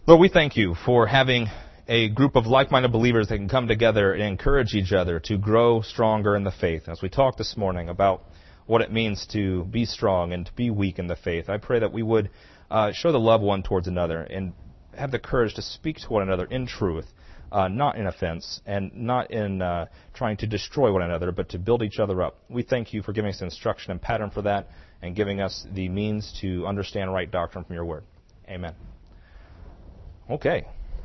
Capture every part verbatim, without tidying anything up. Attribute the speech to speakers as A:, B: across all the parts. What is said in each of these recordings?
A: Lord, we thank you for having a group of like-minded believers that can come together and encourage each other to grow stronger in the faith. As we talked this morning about what it means to be strong and to be weak in the faith, I pray that we would uh, show the love one towards another and have the courage to speak to one another in truth, uh, not in offense and not in uh, trying to destroy one another, but to build each other up. We thank you for giving us instruction and pattern for that and giving us the means to understand right doctrine from your word. Amen. Okay.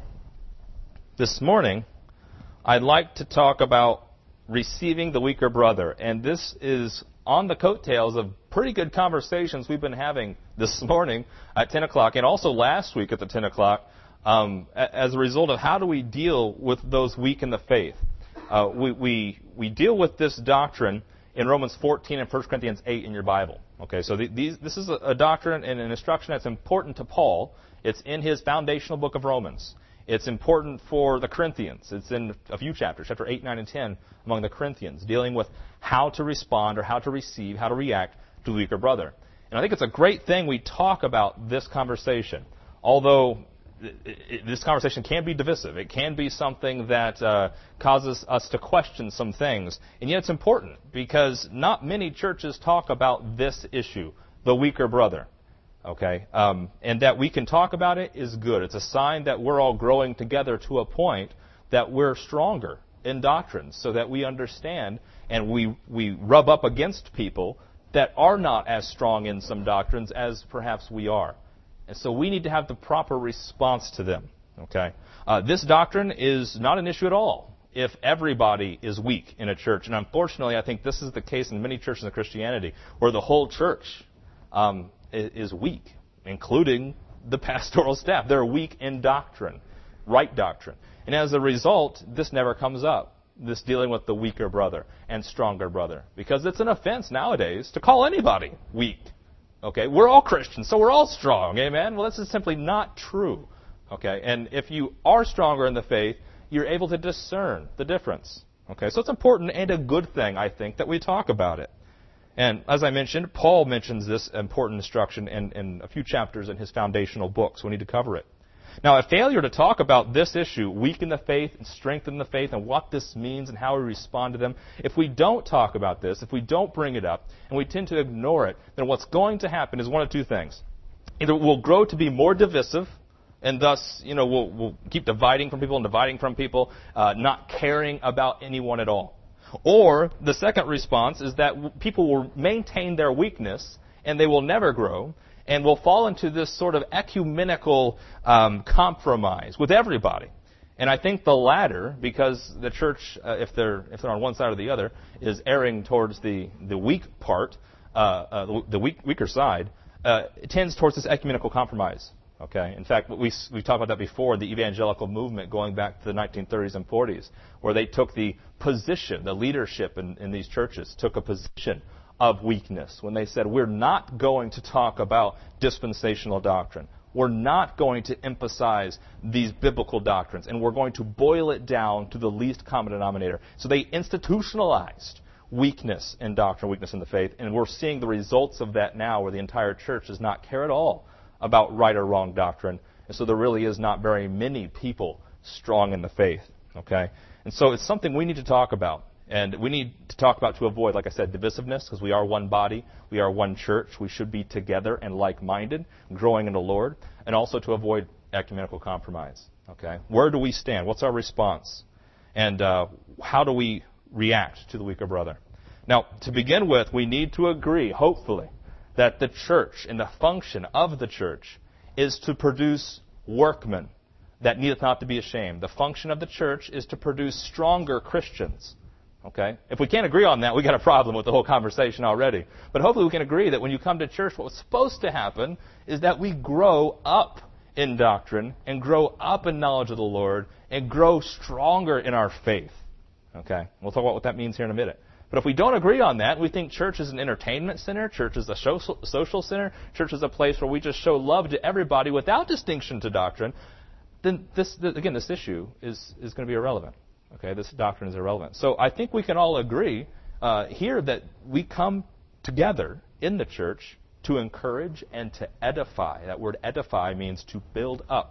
A: This morning, I'd like to talk about receiving the weaker brother. And this is on the coattails of pretty good conversations we've been having this morning at ten o'clock and also last week at the ten o'clock um, as a result of how do we deal with those weak in the faith. Uh, we, we, we deal with this doctrine in Romans fourteen and First Corinthians eight in your Bible. Okay, so the, these, this is a, a doctrine and an instruction that's important to Paul. It's in his foundational book of Romans. It's important for the Corinthians. It's in a few chapters, chapter eight, nine, and ten, among the Corinthians, dealing with how to respond or how to receive, how to react to the weaker brother. And I think it's a great thing we talk about this conversation, although it, it, this conversation can be divisive. It can be something that uh, causes us to question some things. And yet it's important because not many churches talk about this issue, the weaker brother. Okay, um, and that we can talk about it is good. It's a sign that we're all growing together to a point that we're stronger in doctrine so that we understand and we, we rub up against people that are not as strong in some doctrines as perhaps we are. And so we need to have the proper response to them. Okay, uh, this doctrine is not an issue at all if everybody is weak in a church. And unfortunately, I think this is the case in many churches of Christianity where the whole church um, is weak, including the pastoral staff. They're weak in doctrine, right doctrine. And as a result, this never comes up, this dealing with the weaker brother and stronger brother, because it's an offense nowadays to call anybody weak. Okay, we're all Christians, so we're all strong, amen? Well, this is simply not true. Okay, and if you are stronger in the faith, you're able to discern the difference. Okay, so it's important and a good thing, I think, that we talk about it. And as I mentioned, Paul mentions this important instruction in, in a few chapters in his foundational book, so we need to cover it. Now, a failure to talk about this issue, weak in the faith and strengthen the faith, and what this means and how we respond to them, if we don't talk about this, if we don't bring it up, and we tend to ignore it, then what's going to happen is one of two things. Either we'll grow to be more divisive, and thus, you know, we'll, we'll keep dividing from people and dividing from people, uh, not caring about anyone at all. Or the second response is that people will maintain their weakness and they will never grow and will fall into this sort of ecumenical um, compromise with everybody. And I think the latter, because the church, uh, if they're if they're on one side or the other, is erring towards the, the weak part, uh, uh, the, the weak, weaker side, uh, it tends towards this ecumenical compromise. Okay. In fact, we we talked about that before, the evangelical movement going back to the nineteen thirties and forties, where they took the position, the leadership in, in these churches took a position of weakness when they said, we're not going to talk about dispensational doctrine. We're not going to emphasize these biblical doctrines, and we're going to boil it down to the least common denominator. So they institutionalized weakness in doctrine, weakness in the faith, and we're seeing the results of that now where the entire church does not care at all about right or wrong doctrine. And so there really is not very many people strong in the faith. Okay? And so it's something we need to talk about. And we need to talk about to avoid, like I said, divisiveness, because we are one body. We are one church. We should be together and like-minded, growing in the Lord. And also to avoid ecumenical compromise. Okay? Where do we stand? What's our response? And uh, how do we react to the weaker brother? Now, to begin with, we need to agree, hopefully, that the church and the function of the church is to produce workmen that needeth not to be ashamed. The function of the church is to produce stronger Christians. Okay? If we can't agree on that, we got a problem with the whole conversation already. But hopefully we can agree that when you come to church, what's supposed to happen is that we grow up in doctrine and grow up in knowledge of the Lord and grow stronger in our faith. Okay? We'll talk about what that means here in a minute. But if we don't agree on that, we think church is an entertainment center, church is a social, social center, church is a place where we just show love to everybody without distinction to doctrine, then this, again, this issue is, is going to be irrelevant. Okay, this doctrine is irrelevant. So I think we can all agree uh, here that we come together in the church to encourage and to edify. That word edify means to build up.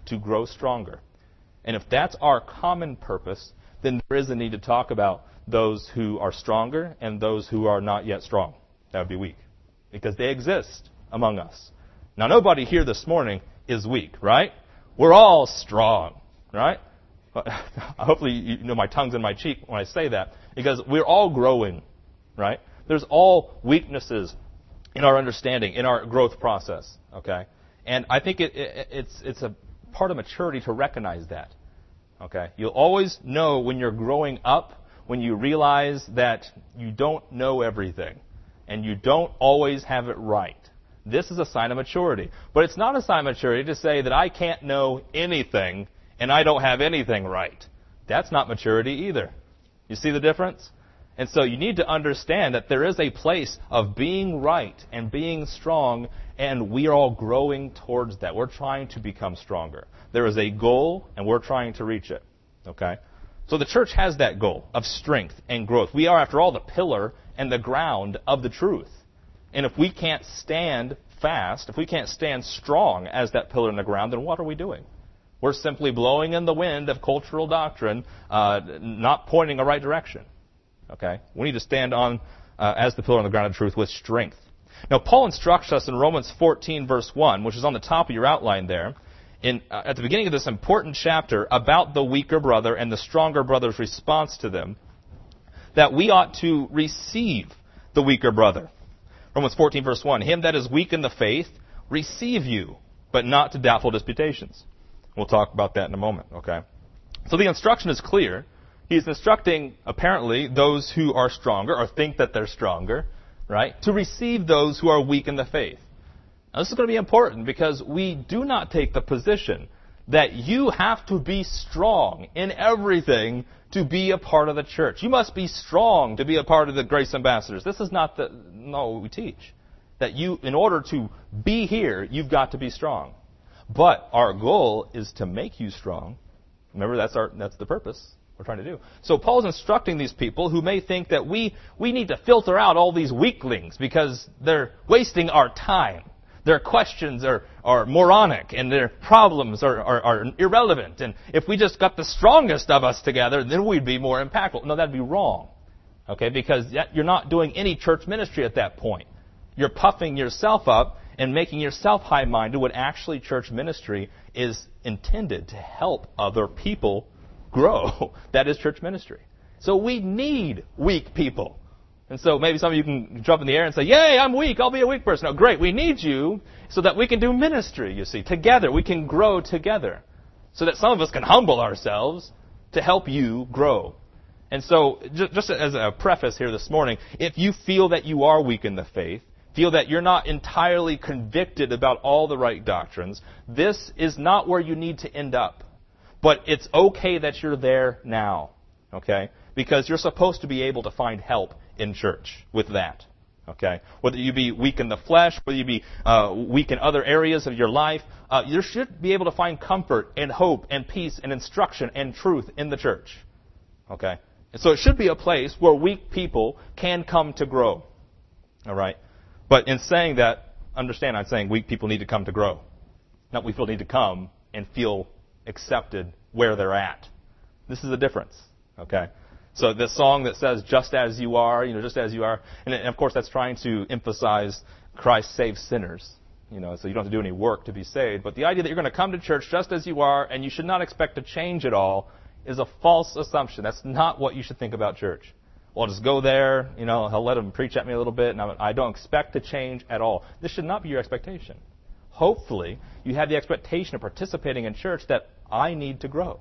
A: to grow stronger. And if that's our common purpose, then there is a need to talk about those who are stronger and those who are not yet strong. That would be weak. Because they exist among us. Now, nobody here this morning is weak, right? We're all strong, right? Hopefully, you know my tongue's in my cheek when I say that. Because we're all growing, right? There's all weaknesses in our understanding, in our growth process, okay? And I think it, it, it's it's a part of maturity to recognize that, okay? You'll always know when you're growing up, when you realize that you don't know everything, and you don't always have it right. This is a sign of maturity. But it's not a sign of maturity to say that I can't know anything, and I don't have anything right. That's not maturity either. You see the difference? And so you need to understand that there is a place of being right and being strong, and we are all growing towards that. We're trying to become stronger. There is a goal, and we're trying to reach it. Okay? So the church has that goal of strength and growth. We are, after all, the pillar and the ground of the truth. And if we can't stand fast, if we can't stand strong as that pillar in the ground, then what are we doing? We're simply blowing in the wind of cultural doctrine, uh, not pointing the right direction. Okay? We need to stand on uh, as the pillar on the ground of truth with strength. Now, Paul instructs us in Romans fourteen, verse one, which is on the top of your outline there, in, uh, at the beginning of this important chapter about the weaker brother and the stronger brother's response to them, that we ought to receive the weaker brother. Romans fourteen, verse one, him that is weak in the faith, receive you, but not to doubtful disputations. We'll talk about that in a moment, okay? So the instruction is clear. He's instructing, apparently, those who are stronger, or think that they're stronger, right, to receive those who are weak in the faith. Now, this is going to be important because we do not take the position that you have to be strong in everything to be a part of the church. You must be strong to be a part of the Grace Ambassadors. This is not the, not what we teach. That you, in order to be here, you've got to be strong. But our goal is to make you strong. Remember, that's our, that's the purpose we're trying to do. So Paul's instructing these people who may think that we, we need to filter out all these weaklings because they're wasting our time. Their questions are, are moronic and their problems are, are, are irrelevant. And if we just got the strongest of us together, then we'd be more impactful. No, that'd be wrong. Okay, because you're not doing any church ministry at that point. You're puffing yourself up and making yourself high-minded when actually church ministry is intended to help other people grow. That is church ministry. So we need weak people. And so maybe some of you can jump in the air and say, yay, I'm weak, I'll be a weak person. No, great, we need you so that we can do ministry, you see. Together, we can grow together. So that some of us can humble ourselves to help you grow. And so, just as a preface here this morning, if you feel that you are weak in the faith, feel that you're not entirely convicted about all the right doctrines, this is not where you need to end up. But it's okay that you're there now, okay? Because you're supposed to be able to find help in church with that, okay? Whether you be weak in the flesh, whether you be uh, weak in other areas of your life, uh, you should be able to find comfort and hope and peace and instruction and truth in the church, okay? And so it should be a place where weak people can come to grow, all right? But in saying that, understand I'm saying weak people need to come to grow. Not weak people need to come and feel accepted where they're at. This is a difference, okay? So this song that says, just as you are, you know, just as you are, and, and of course that's trying to emphasize Christ saves sinners, you know, so you don't have to do any work to be saved. But the idea that you're going to come to church just as you are and you should not expect to change at all is a false assumption. That's not what you should think about church. Well, I'll just go there, you know, I'll let him preach at me a little bit, and I don't expect to change at all. This should not be your expectation. Hopefully, you have the expectation of participating in church that I need to grow.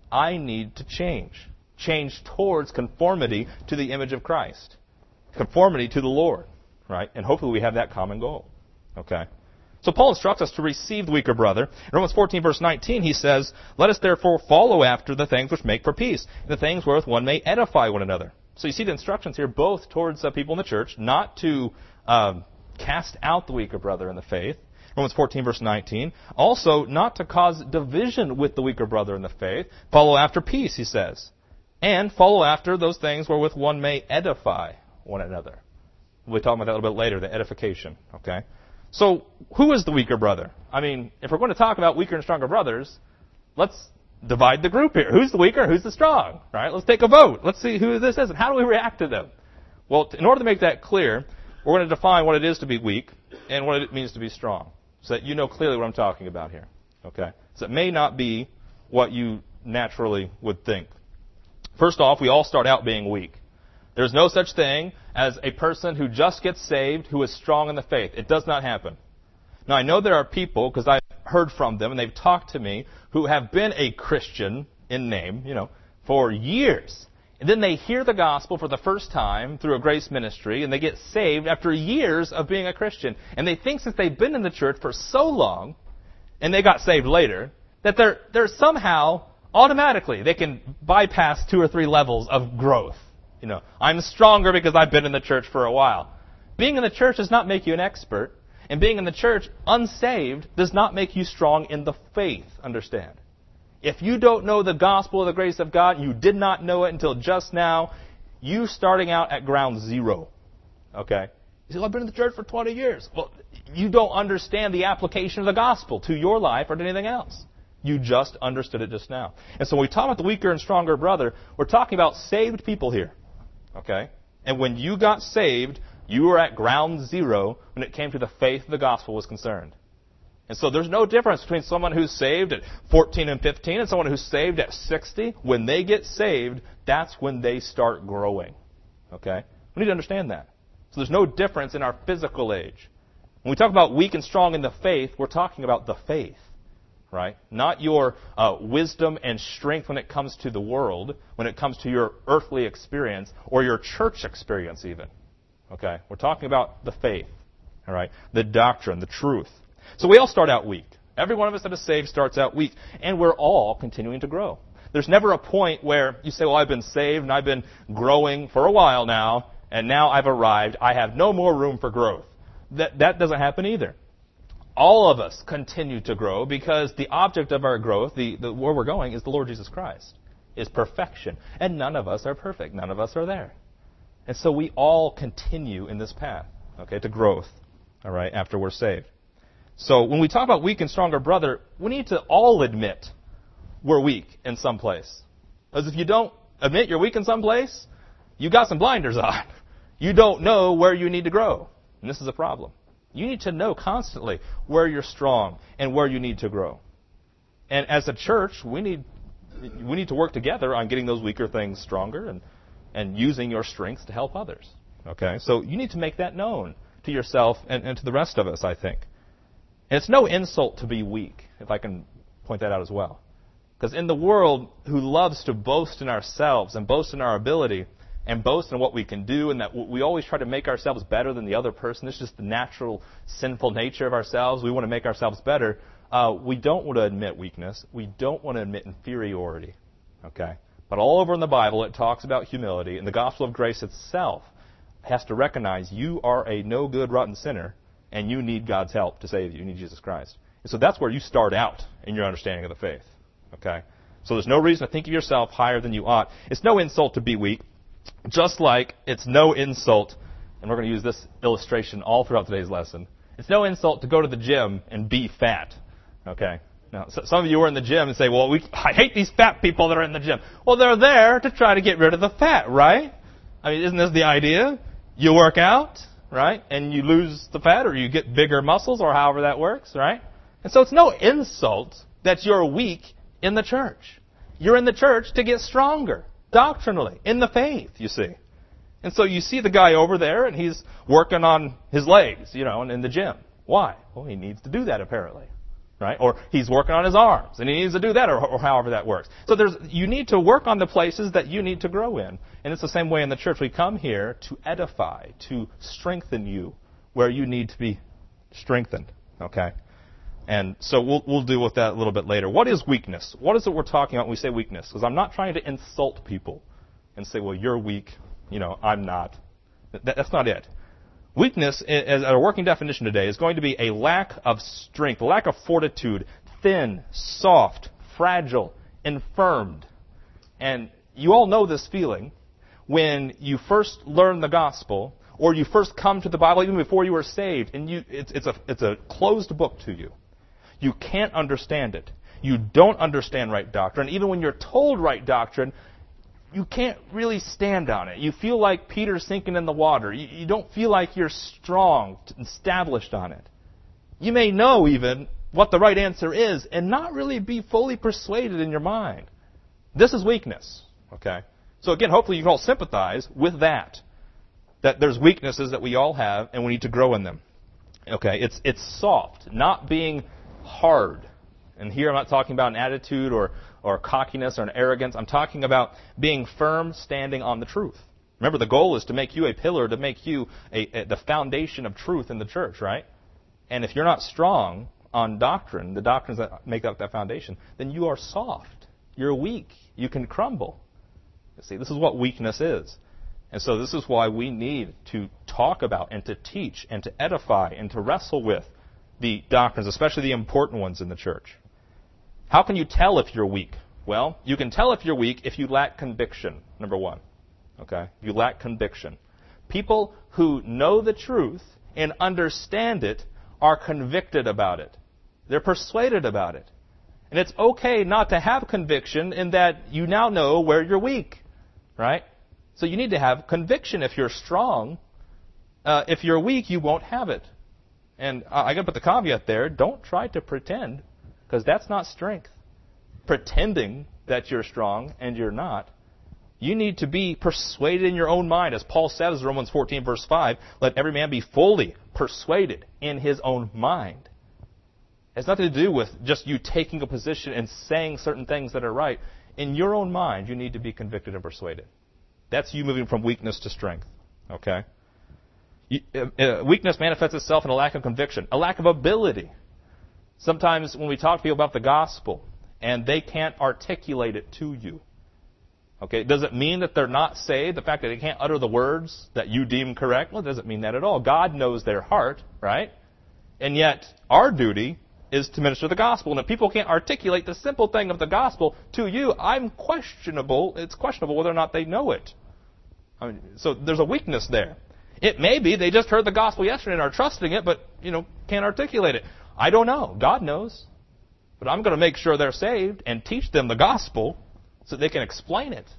A: I need to change. Change towards conformity to the image of Christ. Conformity to the Lord, right? And hopefully we have that common goal, okay? So Paul instructs us to receive the weaker brother. In Romans fourteen, verse nineteen, he says, let us therefore follow after the things which make for peace, the things wherewith one may edify one another. So you see the instructions here both towards uh, people in the church, not to um, cast out the weaker brother in the faith. Romans fourteen, verse nineteen. Also, not to cause division with the weaker brother in the faith. Follow after peace, he says. And follow after those things wherewith one may edify one another. We'll talk about that a little bit later, the edification, okay? So, who is the weaker brother? I mean, if we're going to talk about weaker and stronger brothers, let's divide the group here. Who's the weaker? Who's the strong? Right? Let's take a vote. Let's see who this is and how do we react to them. Well, in order to make that clear, we're going to define what it is to be weak and what it means to be strong, so that you know clearly what I'm talking about here. Okay? So it may not be what you naturally would think. First off, we all start out being weak. There's no such thing as a person who just gets saved who is strong in the faith. It does not happen. Now, I know there are people, because I've heard from them and they've talked to me, who have been a Christian in name, you know, for years. And then they hear the gospel for the first time through a grace ministry, and they get saved after years of being a Christian. And they think since they've been in the church for so long, and they got saved later, that they're, they're somehow, automatically, they can bypass two or three levels of growth. You know, I'm stronger because I've been in the church for a while. Being in the church does not make you an expert. And being in the church unsaved does not make you strong in the faith, understand. If you don't know the gospel of the grace of God, you did not know it until just now, you starting out at ground zero. Okay? You say, well, I've been in the church for twenty years. Well, you don't understand the application of the gospel to your life or to anything else. You just understood it just now. And so when we talk about the weaker and stronger brother, we're talking about saved people here. Okay? And when you got saved, you were at ground zero when it came to the faith of the gospel was concerned. And so there's no difference between someone who's saved at fourteen and fifteen and someone who's saved at sixty. When they get saved, that's when they start growing. Okay? We need to understand that. So there's no difference in our physical age. When we talk about weak and strong in the faith, we're talking about the faith. Right? Not your uh, wisdom and strength when it comes to the world, when it comes to your earthly experience or your church experience even. Okay? We're talking about the faith. All right? The doctrine, the truth. So we all start out weak. Every one of us that is saved starts out weak. And we're all continuing to grow. There's never a point where you say, well, I've been saved and I've been growing for a while now, and now I've arrived. I have no more room for growth. That, that doesn't happen either. All of us continue to grow because the object of our growth, the, the where we're going, is the Lord Jesus Christ, is perfection. And none of us are perfect. None of us are there. And so we all continue in this path, okay, to growth, all right, after we're saved. So when we talk about weak and stronger brother, we need to all admit we're weak in some place. Because if you don't admit you're weak in some place, you've got some blinders on. You don't know where you need to grow. And this is a problem. You need to know constantly where you're strong and where you need to grow. And as a church, we need we need to work together on getting those weaker things stronger and, and using your strengths to help others. Okay? So you need to make that known to yourself and, and to the rest of us, I think. And it's no insult to be weak, if I can point that out as well. Because in the world who loves to boast in ourselves and boast in our ability and boast in what we can do, and that we always try to make ourselves better than the other person. It's just the natural sinful nature of ourselves. We want to make ourselves better. Uh, we don't want to admit weakness. We don't want to admit inferiority. Okay? But all over in the Bible, it talks about humility, and the gospel of grace itself has to recognize you are a no good, rotten sinner, and you need God's help to save you. You need Jesus Christ. And so that's where you start out in your understanding of the faith. Okay? So there's no reason to think of yourself higher than you ought. It's no insult to be weak. Just like it's no insult, and we're going to use this illustration all throughout today's lesson, it's no insult to go to the gym and be fat. Okay? Now, so some of you are in the gym and say, well, we, I hate these fat people that are in the gym. Well, they're there to try to get rid of the fat, right? I mean, isn't this the idea? You work out, right? And you lose the fat, or you get bigger muscles, or however that works, right? And so it's no insult that you're weak in the church. You're in the church to get stronger. Doctrinally, in the faith, you see. And so you see the guy over there, and he's working on his legs, you know, in the gym. Why? Well, he needs to do that, apparently. Right? Or he's working on his arms, and he needs to do that, or, or however that works. So there's you need to work on the places that you need to grow in. And it's the same way in the church. We come here to edify, to strengthen you where you need to be strengthened. Okay? And so we'll we'll deal with that a little bit later. What is weakness? What is it we're talking about when we say weakness? Because I'm not trying to insult people and say, well, you're weak, you know, I'm not. That, that's not it. Weakness, as a working definition today, is going to be a lack of strength, a lack of fortitude, thin, soft, fragile, infirmed. And you all know this feeling when you first learn the gospel, or you first come to the Bible even before you were saved, and you it's, it's a it's a closed book to you. You can't understand it. you don't understand right doctrine. Even when you're told right doctrine, you can't really stand on it. You feel like Peter's sinking in the water. You, you don't feel like you're strong, established on it. You may know even what the right answer is and not really be fully persuaded in your mind. This is weakness. Okay? So again, hopefully you can all sympathize with that. That there's weaknesses that we all have and we need to grow in them. Okay? It's it's soft, not being hard. And here I'm not talking about an attitude or, or cockiness or an arrogance. I'm talking about being firm, standing on the truth. Remember, the goal is to make you a pillar, to make you a, a, the foundation of truth in the church, right? And if you're not strong on doctrine, the doctrines that make up that foundation, then you are soft. You're weak. You can crumble. You see, this is what weakness is. And so this is why we need to talk about and to teach and to edify and to wrestle with the doctrines, especially the important ones in the church. How can you tell if you're weak? Well, you can tell if you're weak if you lack conviction, number one. Okay? If you lack conviction. People who know the truth and understand it are convicted about it. They're persuaded about it. And it's okay not to have conviction in that you now know where you're weak. Right? So you need to have conviction if you're strong. Uh, if you're weak, you won't have it. And I got to put the caveat there. Don't try to pretend, because that's not strength. Pretending that you're strong and you're not. You need to be persuaded in your own mind. As Paul says in Romans fourteen, verse five, let every man be fully persuaded in his own mind. It has nothing to do with just you taking a position and saying certain things that are right. In your own mind, you need to be convicted and persuaded. That's you moving from weakness to strength. Okay? You, uh, uh, weakness manifests itself in a lack of conviction, a lack of ability. Sometimes when we talk to people about the gospel and they can't articulate it to you, okay, does it mean that they're not saved? The fact that they can't utter the words that you deem correct? Well, it doesn't mean that at all. God knows their heart, right? And yet, our duty is to minister the gospel. And if people can't articulate the simple thing of the gospel to you, I'm questionable. It's questionable whether or not they know it. I mean, so there's a weakness there. It may be they just heard the gospel yesterday and are trusting it, but, you know, can't articulate it. I don't know. God knows. But I'm going to make sure they're saved and teach them the gospel so they can explain it.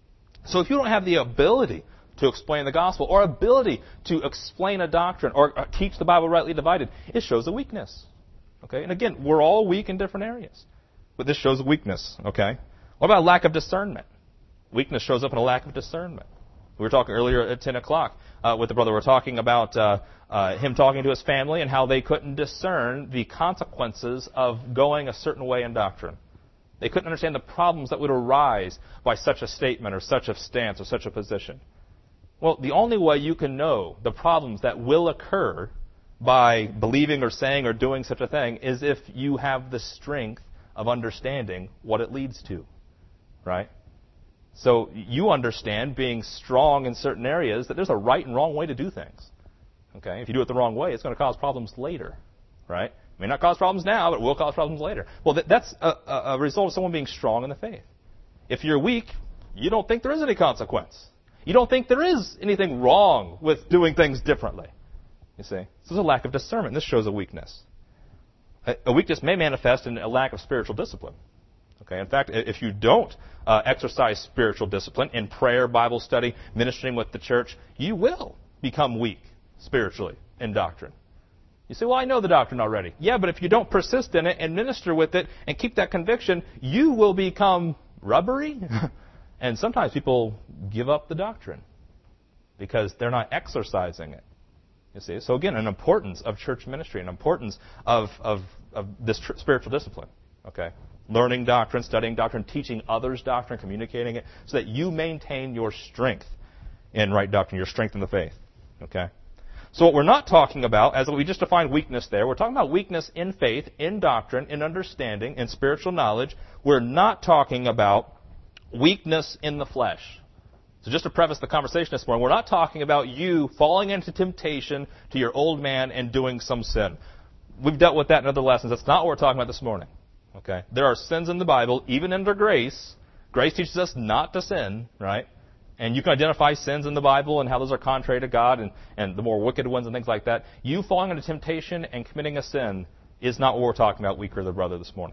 A: So if you don't have the ability to explain the gospel or ability to explain a doctrine or teach the Bible rightly divided, it shows a weakness. Okay? And again, we're all weak in different areas. But this shows a weakness. Okay? What about lack of discernment? Weakness shows up in a lack of discernment. We were talking earlier at ten o'clock uh, with the brother. We were talking about uh, uh, him talking to his family and how they couldn't discern the consequences of going a certain way in doctrine. They couldn't understand the problems that would arise by such a statement or such a stance or such a position. Well, the only way you can know the problems that will occur by believing or saying or doing such a thing is if you have the strength of understanding what it leads to. Right? So you understand, being strong in certain areas, that there's a right and wrong way to do things. Okay? If you do it the wrong way, it's going to cause problems later. Right? It may not cause problems now, but it will cause problems later. Well, that's a, a result of someone being strong in the faith. If you're weak, you don't think there is any consequence. You don't think there is anything wrong with doing things differently. You see? So there's a lack of discernment. This shows a weakness. A weakness may manifest in a lack of spiritual discipline. Okay? In fact, if you don't uh, exercise spiritual discipline in prayer, Bible study, ministering with the church, you will become weak spiritually in doctrine. You say, well, I know the doctrine already. Yeah, but if you don't persist in it and minister with it and keep that conviction, you will become rubbery. And sometimes people give up the doctrine because they're not exercising it. You see? So again, an importance of church ministry, an importance of, of, of this tr- spiritual discipline. Okay? Learning doctrine, studying doctrine, teaching others doctrine, communicating it, so that you maintain your strength in right doctrine, your strength in the faith. Okay? So what we're not talking about, as we just defined weakness there, we're talking about weakness in faith, in doctrine, in understanding, in spiritual knowledge. We're not talking about weakness in the flesh. So just to preface the conversation this morning, we're not talking about you falling into temptation to your old man and doing some sin. We've dealt with that in other lessons. That's not what we're talking about this morning. Okay? There are sins in the Bible, even under grace. Grace teaches us not to sin, right? And you can identify sins in the Bible and how those are contrary to God and, and the more wicked ones and things like that. You falling into temptation and committing a sin is not what we're talking about, weaker the brother, this morning.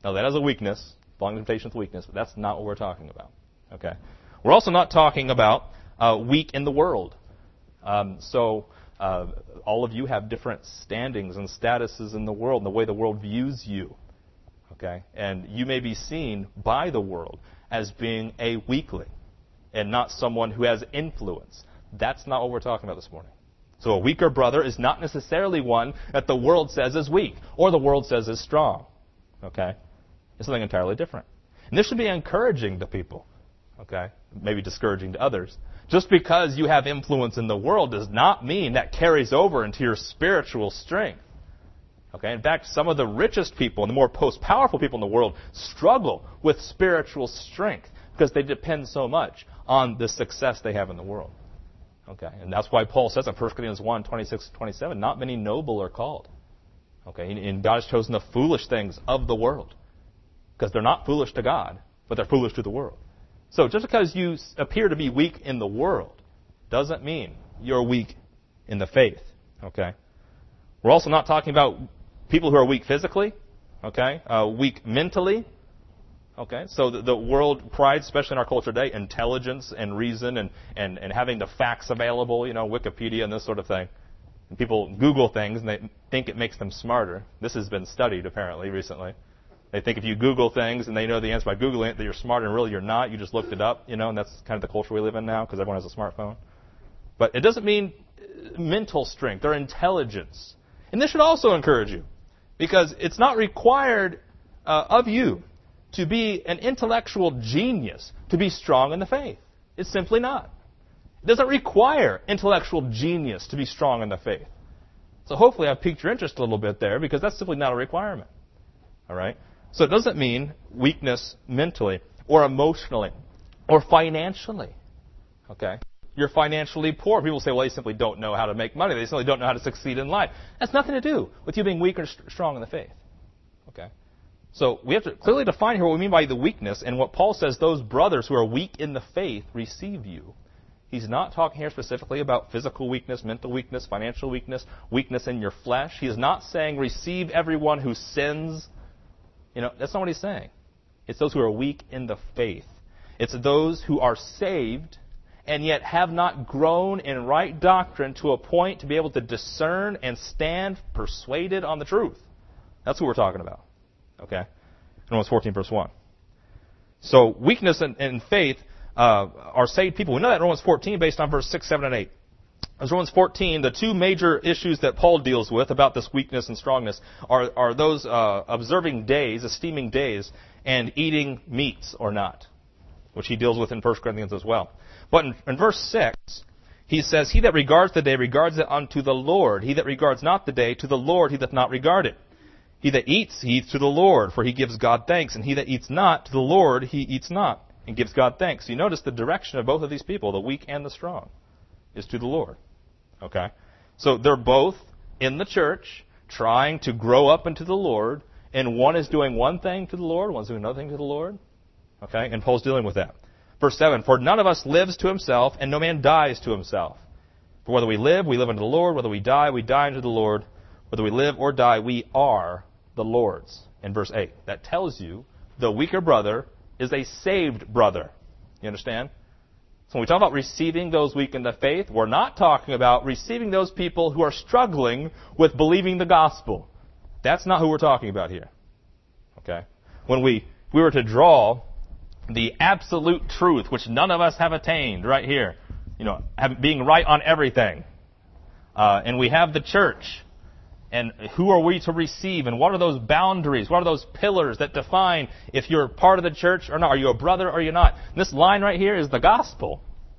A: Now, that is a weakness, falling into temptation with weakness, but that's not what we're talking about. Okay? We're also not talking about uh, weak in the world. Um, so, uh, all of you have different standings and statuses in the world and the way the world views you. Okay? And you may be seen by the world as being a weakling and not someone who has influence. That's not what we're talking about this morning. So a weaker brother is not necessarily one that the world says is weak or the world says is strong. Okay? It's something entirely different. And this should be encouraging to people. Okay? Maybe discouraging to others. Just because you have influence in the world does not mean that carries over into your spiritual strength. Okay? In fact, some of the richest people and the more post-powerful people in the world struggle with spiritual strength because they depend so much on the success they have in the world. Okay? And that's why Paul says in First Corinthians one, twenty-six to twenty-seven, not many noble are called. Okay? And God has chosen the foolish things of the world. Because they're not foolish to God, but they're foolish to the world. So just because you appear to be weak in the world doesn't mean you're weak in the faith. Okay? We're also not talking about people who are weak physically. Okay? Uh, weak mentally. Okay? So the, the world prides, especially in our culture today, intelligence and reason and, and, and having the facts available, you know, Wikipedia and this sort of thing. And people Google things and they think it makes them smarter. This has been studied, apparently, recently. They think if you Google things and they know the answer by Googling it, that you're smarter, and really you're not. You just looked it up, you know, and that's kind of the culture we live in now because everyone has a smartphone. But it doesn't mean mental strength or intelligence. And this should also encourage you because it's not required uh, of you to be an intellectual genius to be strong in the faith. It's simply not. It doesn't require intellectual genius to be strong in the faith. So hopefully I've piqued your interest a little bit there because that's simply not a requirement. All right? So it doesn't mean weakness mentally or emotionally or financially. Okay? You're financially poor. People say, well, they simply don't know how to make money. They simply don't know how to succeed in life. That's nothing to do with you being weak or st- strong in the faith. Okay? So we have to clearly define here what we mean by the weakness and what Paul says those brothers who are weak in the faith receive you. He's not talking here specifically about physical weakness, mental weakness, financial weakness, weakness in your flesh. He is not saying receive everyone who sins. You know, that's not what he's saying. It's those who are weak in the faith. It's those who are saved and yet have not grown in right doctrine to a point to be able to discern and stand persuaded on the truth. That's what we're talking about. Okay? Romans fourteen, verse one. So weakness in, in faith uh, are saved people. We know that in Romans fourteen based on verse six, seven, and eight. As Romans fourteen, the two major issues that Paul deals with about this weakness and strongness are, are those uh, observing days, esteeming days, and eating meats or not, which he deals with in First Corinthians as well. But in, in verse six, he says, he that regards the day regards it unto the Lord. He that regards not the day, to the Lord he doth not regard it. He that eats, he eats to the Lord, for he gives God thanks. And he that eats not, to the Lord he eats not, and gives God thanks. You notice the direction of both of these people, the weak and the strong, is to the Lord. Okay? So they're both in the church, trying to grow up into the Lord, and one is doing one thing to the Lord, one's doing another thing to the Lord. Okay? And Paul's dealing with that. Verse seven, for none of us lives to himself, and no man dies to himself. For whether we live, we live unto the Lord. Whether we die, we die unto the Lord. Whether we live or die, we are the Lord's. In verse eight, that tells you the weaker brother is a saved brother. You understand? So when we talk about receiving those weak in the faith, we're not talking about receiving those people who are struggling with believing the gospel. That's not who we're talking about here. Okay? When we, we were to draw the absolute truth, which none of us have attained right here, you know, have, being right on everything, uh, and we have the church, and who are we to receive, and what are those boundaries, what are those pillars that define if you're part of the church or not, are you a brother or you're not? This line right here is the gospel.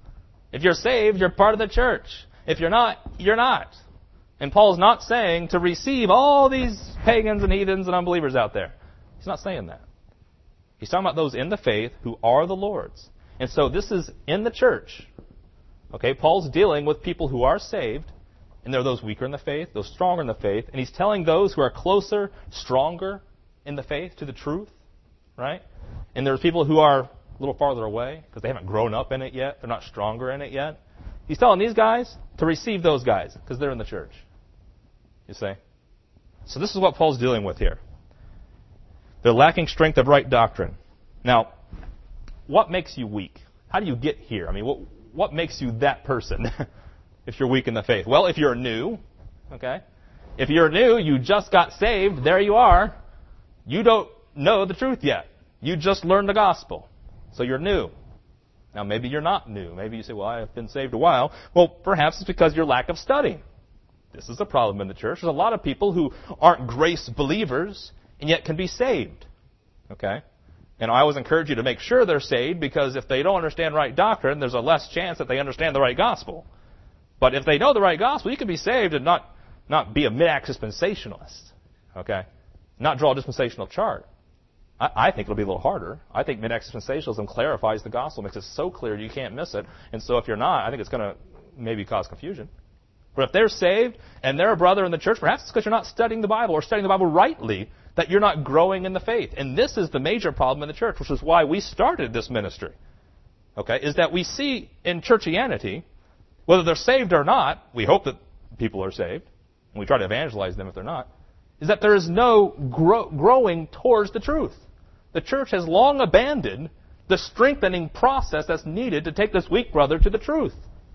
A: If you're saved, you're part of the church. If you're not, you're not. And Paul's not saying to receive all these pagans and heathens and unbelievers out there. He's not saying that. He's talking about those in the faith who are the Lord's. And so this is in the church. Okay, Paul's dealing with people who are saved, and there are those weaker in the faith, those stronger in the faith, and he's telling those who are closer, stronger in the faith to the truth, right? And there's people who are a little farther away because they haven't grown up in it yet, they're not stronger in it yet. He's telling these guys to receive those guys because they're in the church. You see? So this is what Paul's dealing with here. They're lacking strength of right doctrine. Now, what makes you weak? How do you get here? I mean, what, what makes you that person if you're weak in the faith? Well, if you're new, okay? If you're new, you just got saved, there you are. You don't know the truth yet. You just learned the gospel. So you're new. Now, maybe you're not new. Maybe you say, well, I've been saved a while. Well, perhaps it's because your lack of study. This is a problem in the church. There's a lot of people who aren't grace believers and yet can be saved. Okay? And I always encourage you to make sure they're saved, because if they don't understand right doctrine, there's a less chance that they understand the right gospel. But if they know the right gospel, you can be saved and not, not be a mid-act dispensationalist. Okay? Not draw a dispensational chart. I, I think it'll be a little harder. I think mid-act dispensationalism clarifies the gospel, makes it so clear you can't miss it. And so if you're not, I think it's going to maybe cause confusion. But if they're saved and they're a brother in the church, perhaps it's because you're not studying the Bible or studying the Bible rightly, that you're not growing in the faith. And this is the major problem in the church, which is why we started this ministry. Okay, is that we see in churchianity, whether they're saved or not, we hope that people are saved, and we try to evangelize them if they're not, is that there is no grow, growing towards the truth. The church has long abandoned the strengthening process that's needed to take this weak brother to the truth.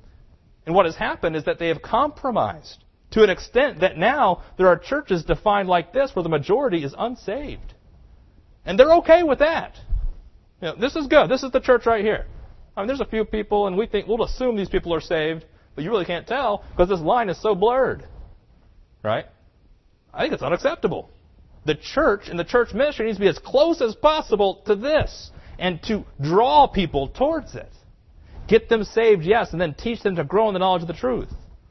A: And what has happened is that they have compromised to an extent that now there are churches defined like this where the majority is unsaved. And they're okay with that. You know, this is good. This is the church right here. I mean, there's a few people, and we think we'll assume these people are saved, but you really can't tell because this line is so blurred. Right? I think it's unacceptable. The church and the church ministry needs to be as close as possible to this and to draw people towards it. Get them saved, yes, and then teach them to grow in the knowledge of the truth.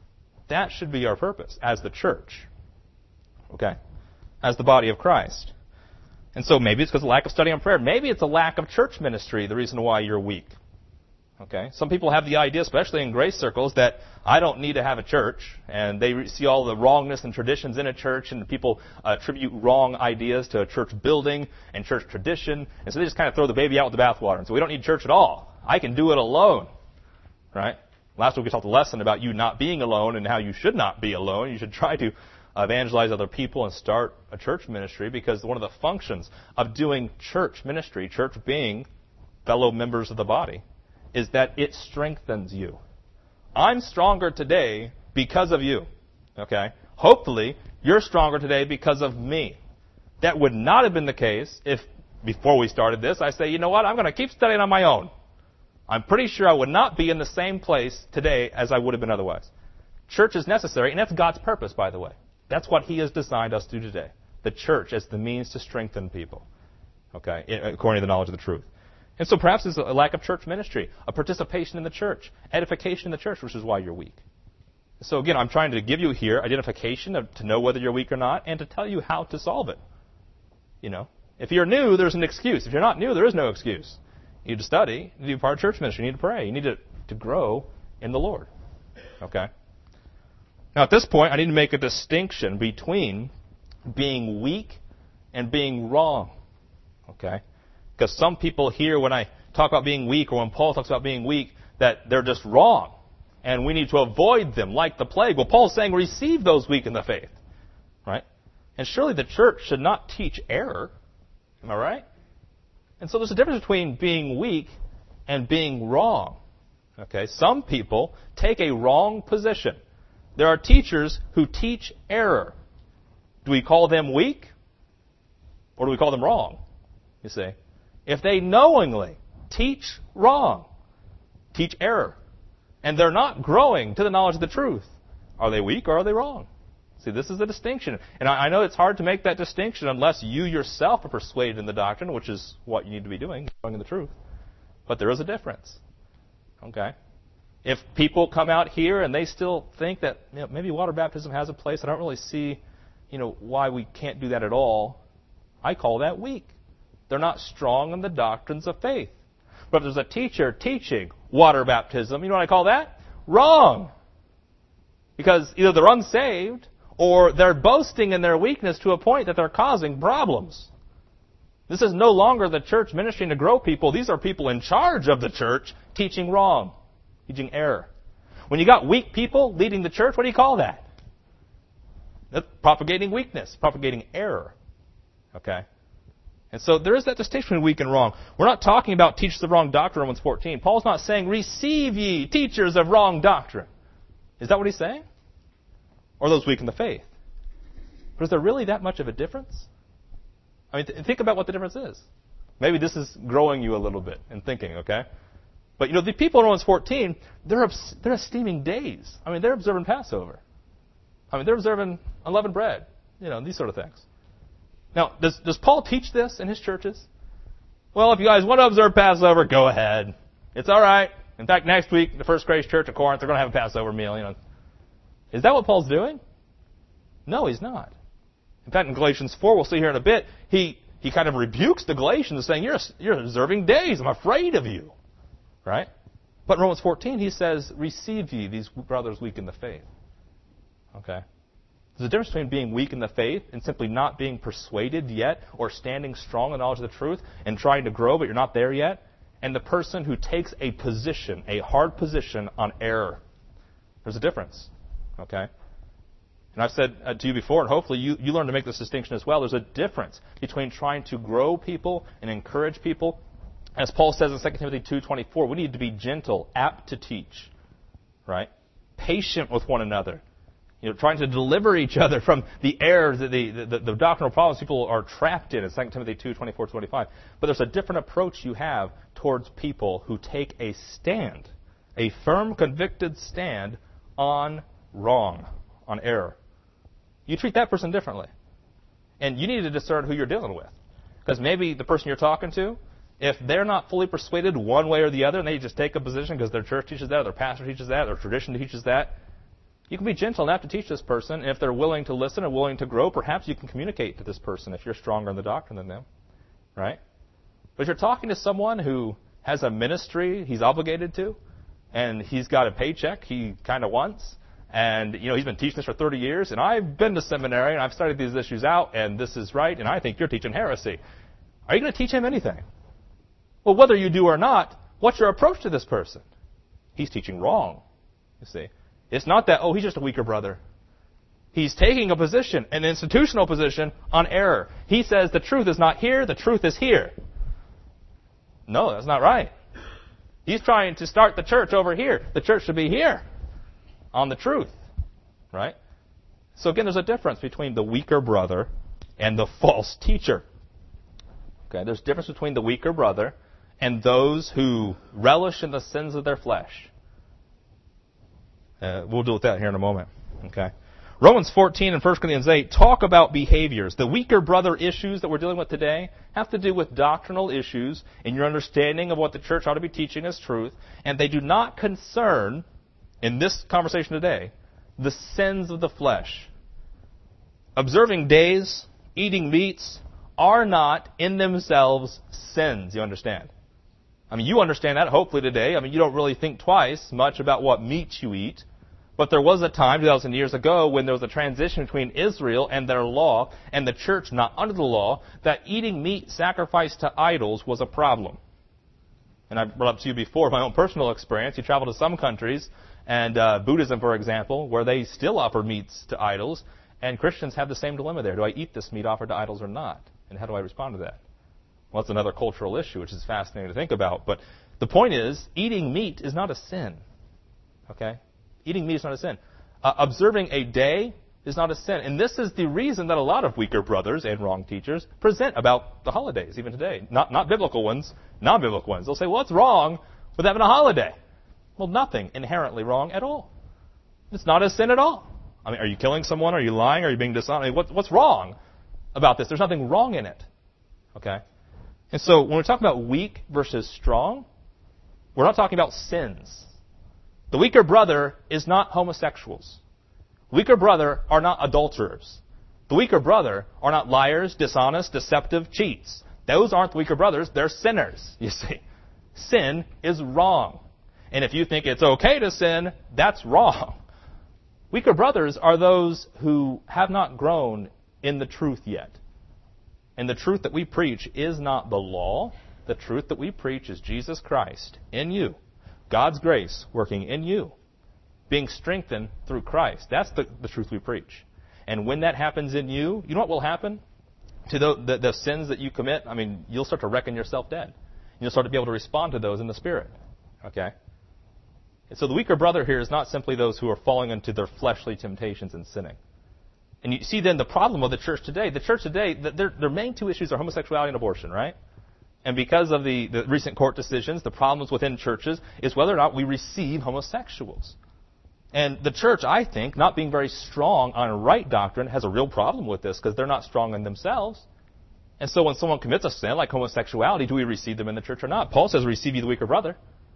A: That should be our purpose as the church. Okay? As the body of Christ. And so maybe it's because of lack of study and prayer. Maybe it's a lack of church ministry, the reason why you're weak. Okay? Some people have the idea, especially in grace circles, that I don't need to have a church, and they see all the wrongness and traditions in a church, and people attribute wrong ideas to a church building and church tradition, and so they just kind of throw the baby out with the bathwater, and so we don't need church at all. I can do it alone. Right? Last week we taught the lesson about you not being alone and how you should not be alone. You should try to evangelize other people and start a church ministry, because one of the functions of doing church ministry, church being fellow members of the body, is that it strengthens you. I'm stronger today because of you. Okay? Hopefully, you're stronger today because of me. That would not have been the case if, before we started this, I say, you know what, I'm going to keep studying on my own. I'm pretty sure I would not be in the same place today as I would have been otherwise. Church is necessary, and that's God's purpose, by the way. That's what He has designed us to do today. The church as the means to strengthen people, okay, according to the knowledge of the truth. And so perhaps there's a lack of church ministry, a participation in the church, edification in the church, which is why you're weak. So again, I'm trying to give you here identification of, to know whether you're weak or not, and to tell you how to solve it. You know, if you're new, there's an excuse. If you're not new, there is no excuse. You need to study. You need to be part of church ministry. You need to pray. You need to, to grow in the Lord. Okay? Now, at this point, I need to make a distinction between being weak and being wrong. Okay? Because some people hear when I talk about being weak, or when Paul talks about being weak, that they're just wrong. And we need to avoid them like the plague. Well, Paul's saying receive those weak in the faith. Right? And surely the church should not teach error. Am I right? And so there's a difference between being weak and being wrong. Okay? Some people take a wrong position. There are teachers who teach error. Do we call them weak? Or do we call them wrong? You see? If they knowingly teach wrong, teach error, and they're not growing to the knowledge of the truth, are they weak or are they wrong? See, this is a distinction. And I, I know it's hard to make that distinction unless you yourself are persuaded in the doctrine, which is what you need to be doing, growing in the truth. But there is a difference. Okay? If people come out here and they still think that, you know, maybe water baptism has a place, I don't really see, you know, why we can't do that at all, I call that weak. They're not strong in the doctrines of faith. But if there's a teacher teaching water baptism, you know what I call that? Wrong. Because either they're unsaved, or they're boasting in their weakness to a point that they're causing problems. This is no longer the church ministering to grow people. These are people in charge of the church teaching wrong, teaching error. When you got weak people leading the church, what do you call that? That's propagating weakness, propagating error. Okay? And so there is that distinction between weak and wrong. We're not talking about teach the wrong doctrine, Romans fourteen. Paul's not saying, receive ye, teachers of wrong doctrine. Is that what he's saying? Or those weak in the faith? But is there really that much of a difference? I mean, th- think about what the difference is. Maybe this is growing you a little bit in thinking, okay? But, you know, the people in Romans fourteen, they're, obs- they're esteeming days. I mean, they're observing Passover. I mean, they're observing unleavened bread, you know, these sort of things. Now, does, does Paul teach this in his churches? Well, if you guys want to observe Passover, go ahead. It's all right. In fact, next week, the First Grace Church of Corinth, they're going to have a Passover meal, you know. Is that what Paul's doing? No, he's not. In fact, in Galatians four, we'll see here in a bit, he, he kind of rebukes the Galatians saying, you're, you're observing days. I'm afraid of you. Right? But in Romans fourteen, he says, receive ye these brothers weak in the faith. Okay? There's a difference between being weak in the faith and simply not being persuaded yet or standing strong in knowledge of the truth and trying to grow, but you're not there yet, and the person who takes a position, a hard position on error. There's a difference. Okay? And I've said uh, to you before, and hopefully you, you learn to make this distinction as well. There's a difference between trying to grow people and encourage people. As Paul says in Second Timothy two twenty-four, we need to be gentle, apt to teach. Right? Patient with one another. You know, trying to deliver each other from the errors, the, the, the, the doctrinal problems people are trapped in in Second Timothy two twenty-four to twenty-five. But there's a different approach you have towards people who take a stand, a firm, convicted stand on wrong, on error. You treat that person differently. And you need to discern who you're dealing with. Because maybe the person you're talking to, if they're not fully persuaded one way or the other, and they just take a position because their church teaches that, or their pastor teaches that, or their tradition teaches that, you can be gentle enough to teach this person. And if they're willing to listen and willing to grow, perhaps you can communicate to this person if you're stronger in the doctrine than them. Right? But if you're talking to someone who has a ministry he's obligated to, and he's got a paycheck he kind of wants, and, you know, he's been teaching this for thirty years, and I've been to seminary, and I've studied these issues out, and this is right, and I think you're teaching heresy. Are you going to teach him anything? Well, whether you do or not, what's your approach to this person? He's teaching wrong, you see. It's not that, oh, he's just a weaker brother. He's taking a position, an institutional position, on error. He says the truth is not here, the truth is here. No, that's not right. He's trying to start the church over here. The church should be here, on the truth. Right? So again, there's a difference between the weaker brother and the false teacher. Okay, there's a difference between the weaker brother and those who relish in the sins of their flesh. Uh, we'll deal with that here in a moment. Okay. Romans fourteen and First Corinthians eight talk about behaviors. The weaker brother issues that we're dealing with today have to do with doctrinal issues in your understanding of what the church ought to be teaching as truth, and they do not concern, in this conversation today, the sins of the flesh. Observing days, eating meats, are not in themselves sins, you understand? I mean, you understand that hopefully today. I mean, you don't really think twice much about what meat you eat. But there was a time, two thousand years ago, when there was a transition between Israel and their law and the church not under the law, that eating meat sacrificed to idols was a problem. And I brought up to you before my own personal experience. You travel to some countries, and uh, Buddhism, for example, where they still offer meats to idols, and Christians have the same dilemma there. Do I eat this meat offered to idols or not? And how do I respond to that? Well, it's another cultural issue, which is fascinating to think about. But the point is, eating meat is not a sin. Okay? Eating meat is not a sin. Uh, observing a day is not a sin. And this is the reason that a lot of weaker brothers and wrong teachers present about the holidays, even today. Not, not biblical ones, non-biblical ones. They'll say, well, what's wrong with having a holiday? Well, nothing inherently wrong at all. It's not a sin at all. I mean, are you killing someone? Are you lying? Are you being dishonest? I mean, what, what's wrong about this? There's nothing wrong in it. Okay? And so when we talk about weak versus strong, we're not talking about sins. The weaker brother is not homosexuals. Weaker brother are not adulterers. The weaker brother are not liars, dishonest, deceptive, cheats. Those aren't the weaker brothers. They're sinners, you see. Sin is wrong. And if you think it's okay to sin, that's wrong. Weaker brothers are those who have not grown in the truth yet. And the truth that we preach is not the law. The truth that we preach is Jesus Christ in you. God's grace working in you, being strengthened through Christ. That's the, the truth we preach. And when that happens in you, you know what will happen? to the, the, the sins that you commit, I mean, you'll start to reckon yourself dead. You'll start to be able to respond to those in the Spirit. Okay? And so the weaker brother here is not simply those who are falling into their fleshly temptations and sinning. And you see then the problem of the church today. The church today, their, their main two issues are homosexuality and abortion, right? And because of the, the recent court decisions, the problems within churches is whether or not we receive homosexuals. And the church, I think, not being very strong on right doctrine, has a real problem with this because they're not strong in themselves. And so when someone commits a sin like homosexuality, do we receive them in the church or not? Paul says, receive you the weaker brother.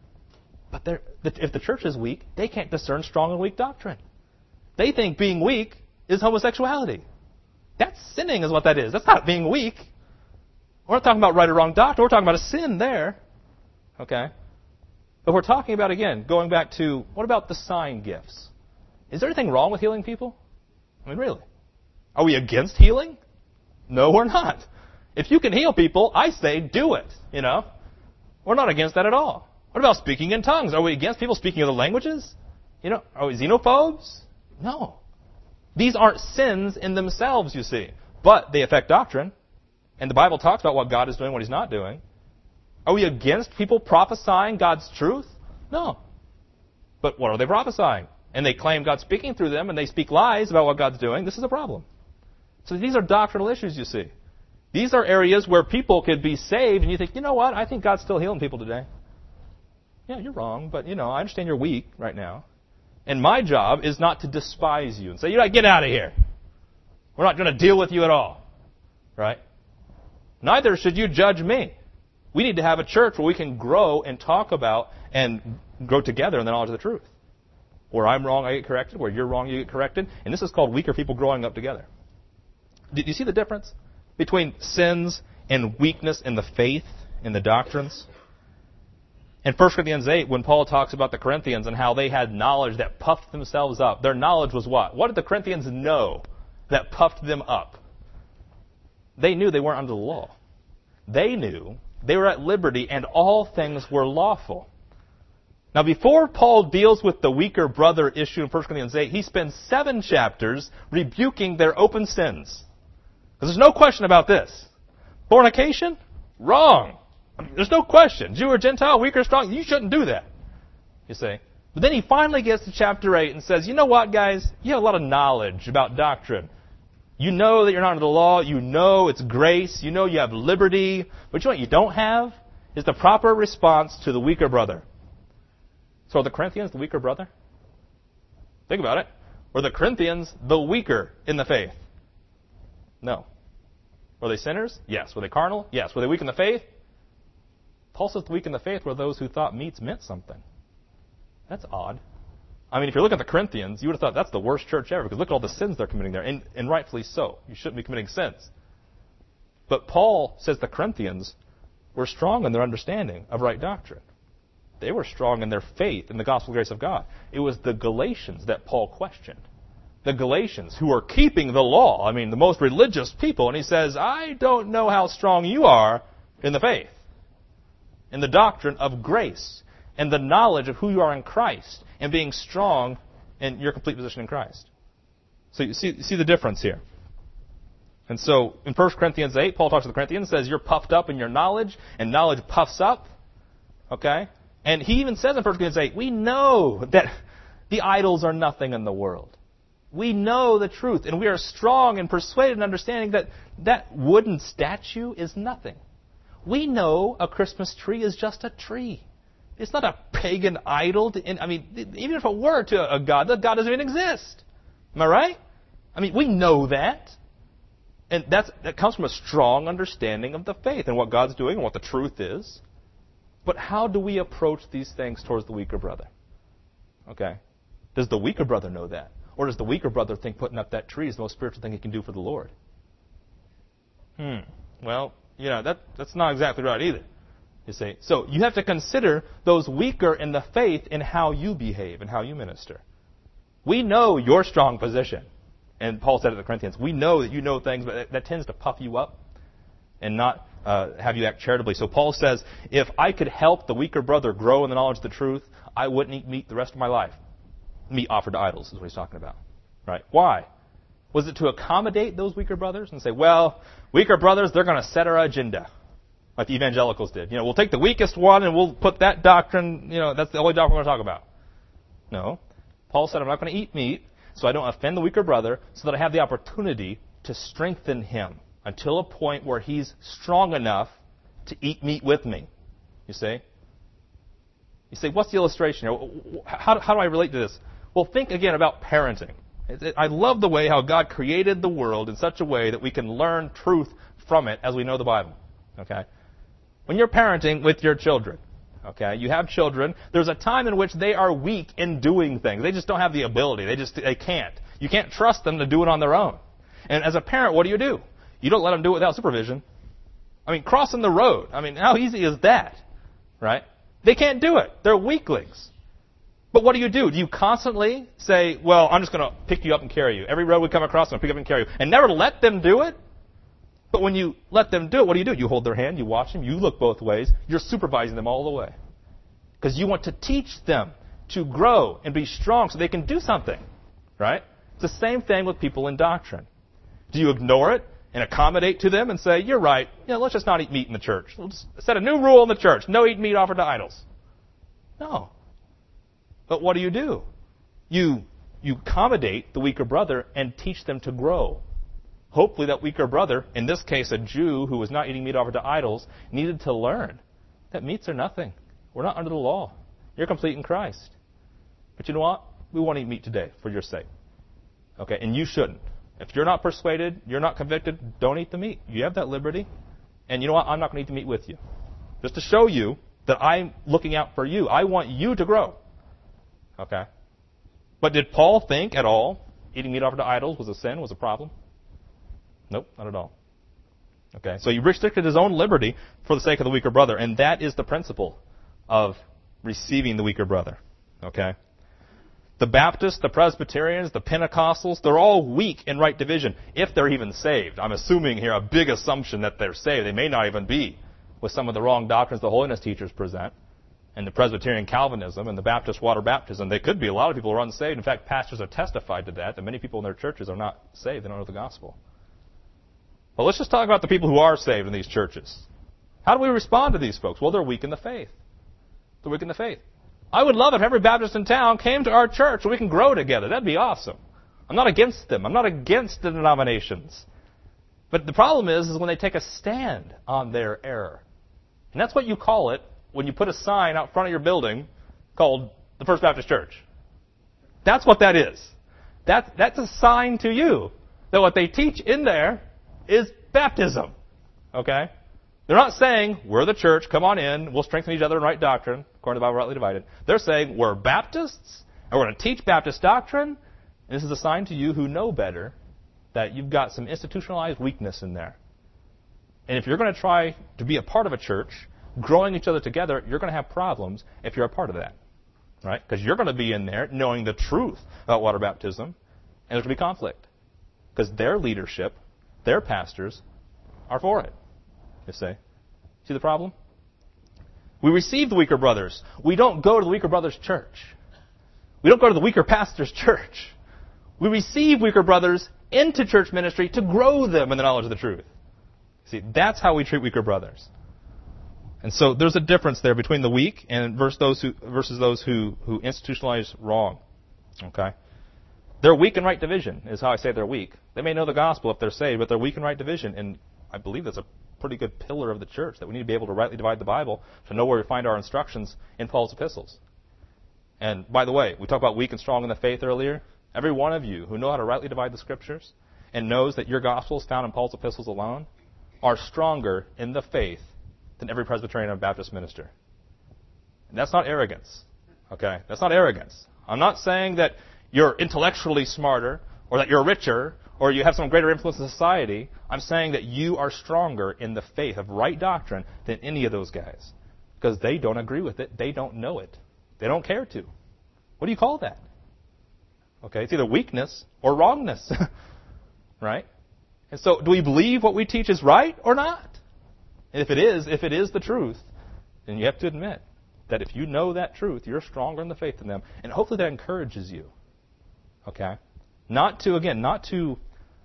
A: But if the church is weak, they can't discern strong and weak doctrine. They think being weak is homosexuality. That's sinning is what that is. That's not being weak. We're not talking about right or wrong doctrine. We're talking about a sin there. Okay? But we're talking about, again, going back to, what about the sign gifts? Is there anything wrong with healing people? I mean, really? Are we against healing? No, we're not. If you can heal people, I say do it, you know? We're not against that at all. What about speaking in tongues? Are we against people speaking other languages? You know, are we xenophobes? No. These aren't sins in themselves, you see. But they affect doctrine. And the Bible talks about what God is doing, what He's not doing. Are we against people prophesying God's truth? No. But what are they prophesying? And they claim God's speaking through them, and they speak lies about what God's doing. This is a problem. So these are doctrinal issues, you see. These are areas where people could be saved, and you think, you know what? I think God's still healing people today. Yeah, you're wrong, but, you know, I understand you're weak right now. And my job is not to despise you and say, you know, get out of here. We're not going to deal with you at all. Right? Neither should you judge me. We need to have a church where we can grow and talk about and grow together in the knowledge of the truth. Where I'm wrong, I get corrected. Where you're wrong, you get corrected. And this is called weaker people growing up together. Did you see the difference between sins and weakness in the faith, in the doctrines? In First Corinthians eight, when Paul talks about the Corinthians and how they had knowledge that puffed themselves up, their knowledge was what? What did the Corinthians know that puffed them up? They knew they weren't under the law. They knew they were at liberty and all things were lawful. Now, before Paul deals with the weaker brother issue in First Corinthians eight, he spends seven chapters rebuking their open sins. There's no question about this. Fornication? Wrong. There's no question. Jew or Gentile, weak or strong, you shouldn't do that. You see. But then he finally gets to chapter eight and says, you know what, guys? You have a lot of knowledge about doctrine. You know that you're not under the law. You know it's grace. You know you have liberty. But you know what you don't have? Is the proper response to the weaker brother. So are the Corinthians the weaker brother? Think about it. Were the Corinthians the weaker in the faith? No. Were they sinners? Yes. Were they carnal? Yes. Were they weak in the faith? Paul says the weak in the faith were those who thought meats meant something. That's odd. I mean, if you're looking at the Corinthians, you would have thought that's the worst church ever, because look at all the sins they're committing there, and, and rightfully so. You shouldn't be committing sins. But Paul says the Corinthians were strong in their understanding of right doctrine. They were strong in their faith in the gospel grace of God. It was the Galatians that Paul questioned. The Galatians, who are keeping the law, I mean, the most religious people, and he says, I don't know how strong you are in the faith, in the doctrine of grace, and the knowledge of who you are in Christ, and being strong in your complete position in Christ. So you see, you see the difference here. And so in First Corinthians eight, Paul talks to the Corinthians, says you're puffed up in your knowledge, and knowledge puffs up. Okay? And he even says in First Corinthians eight, we know that the idols are nothing in the world. We know the truth, and we are strong and persuaded in understanding that that wooden statue is nothing. We know a Christmas tree is just a tree. It's not a pagan idol. To, I mean, even if it were to a god, that God doesn't even exist. Am I right? I mean, we know that. And that's, that comes from a strong understanding of the faith and what God's doing and what the truth is. But how do we approach these things towards the weaker brother? Okay. Does the weaker brother know that? Or does the weaker brother think putting up that tree is the most spiritual thing he can do for the Lord? Hmm. Well, you know, that, that's not exactly right either. You see. So you have to consider those weaker in the faith in how you behave and how you minister. We know your strong position. And Paul said to the Corinthians, we know that you know things, but that, that tends to puff you up and not uh, have you act charitably. So Paul says, if I could help the weaker brother grow in the knowledge of the truth, I wouldn't eat meat the rest of my life. Meat offered to idols is what he's talking about. Right? Why? Was it to accommodate those weaker brothers and say, well, weaker brothers, they're going to set our agenda, like the evangelicals did. You know, we'll take the weakest one and we'll put that doctrine, you know, that's the only doctrine we're going to talk about. No. Paul said, I'm not going to eat meat so I don't offend the weaker brother, so that I have the opportunity to strengthen him until a point where he's strong enough to eat meat with me. You see? You say, what's the illustration here? How, how do I relate to this? Well, think again about parenting. I love the way how God created the world in such a way that we can learn truth from it as we know the Bible. Okay? When you're parenting with your children, okay, you have children, there's a time in which they are weak in doing things. They just don't have the ability. They just they can't. You can't trust them to do it on their own. And as a parent, what do you do? You don't let them do it without supervision. I mean, crossing the road. I mean, how easy is that? Right? They can't do it. They're weaklings. But what do you do? Do you constantly say, well, I'm just going to pick you up and carry you. Every road we come across, I'm going to pick up and carry you. And never let them do it? But when you let them do it, what do you do? You hold their hand, you watch them, you look both ways. You're supervising them all the way. Because you want to teach them to grow and be strong so they can do something. Right? It's the same thing with people in doctrine. Do you ignore it and accommodate to them and say, you're right, you know, let's just not eat meat in the church. We'll just set a new rule in the church. No eat meat offered to idols. No. But what do you do? You, you accommodate the weaker brother and teach them to grow. Hopefully that weaker brother, in this case a Jew who was not eating meat offered to idols, needed to learn that meats are nothing. We're not under the law. You're complete in Christ. But you know what? We want to eat meat today for your sake. Okay, and you shouldn't. If you're not persuaded, you're not convicted, don't eat the meat. You have that liberty. And you know what? I'm not going to eat the meat with you. Just to show you that I'm looking out for you. I want you to grow. Okay? But did Paul think at all eating meat offered to idols was a sin, was a problem? Nope, not at all. Okay, so he restricted his own liberty for the sake of the weaker brother, and that is the principle of receiving the weaker brother. Okay? The Baptists, the Presbyterians, the Pentecostals, they're all weak in right division, if they're even saved. I'm assuming here a big assumption that they're saved. They may not even be, with some of the wrong doctrines the holiness teachers present, and the Presbyterian Calvinism and the Baptist water baptism. They could be. A lot of people are unsaved. In fact, pastors have testified to that, that many people in their churches are not saved. They don't know the gospel. Well, let's just talk about the people who are saved in these churches. How do we respond to these folks? Well, they're weak in the faith. They're weak in the faith. I would love if every Baptist in town came to our church so we can grow together. That'd be awesome. I'm not against them. I'm not against the denominations. But the problem is, is when they take a stand on their error. And that's what you call it when you put a sign out front of your building called the First Baptist Church. That's what that is. That, that's a sign to you that what they teach in there is baptism. Okay? They're not saying, we're the church, come on in, we'll strengthen each other in right doctrine, according to the Bible rightly divided. They're saying, we're Baptists, and we're going to teach Baptist doctrine, and this is a sign to you who know better that you've got some institutionalized weakness in there. And if you're going to try to be a part of a church, growing each other together, you're going to have problems if you're a part of that. Right? Because you're going to be in there knowing the truth about water baptism, and there's going to be conflict. Because their leadership, their pastors, are for it. You see? See the problem? We receive the weaker brothers. We don't go to the weaker brothers' church. We don't go to the weaker pastor's church. We receive weaker brothers into church ministry to grow them in the knowledge of the truth. See, that's how we treat weaker brothers. And so there's a difference there between the weak and versus those who, versus those who, who institutionalize wrong. Okay? They're weak in right division, is how I say they're weak. They may know the gospel if they're saved, but they're weak in right division. And I believe that's a pretty good pillar of the church, that we need to be able to rightly divide the Bible to know where we find our instructions in Paul's epistles. And by the way, we talked about weak and strong in the faith earlier. Every one of you who know how to rightly divide the scriptures and knows that your gospel is found in Paul's epistles alone are stronger in the faith than every Presbyterian or Baptist minister. And that's not arrogance. Okay? That's not arrogance. I'm not saying that you're intellectually smarter or that you're richer or you have some greater influence in society. I'm saying that you are stronger in the faith of right doctrine than any of those guys. Because they don't agree with it. They don't know it. They don't care to. What do you call that? Okay, it's either weakness or wrongness. Right? And so, do we believe what we teach is right or not? And if it is, if it is the truth, then you have to admit that if you know that truth, you're stronger in the faith than them. And hopefully that encourages you. Okay? Not to, again, not to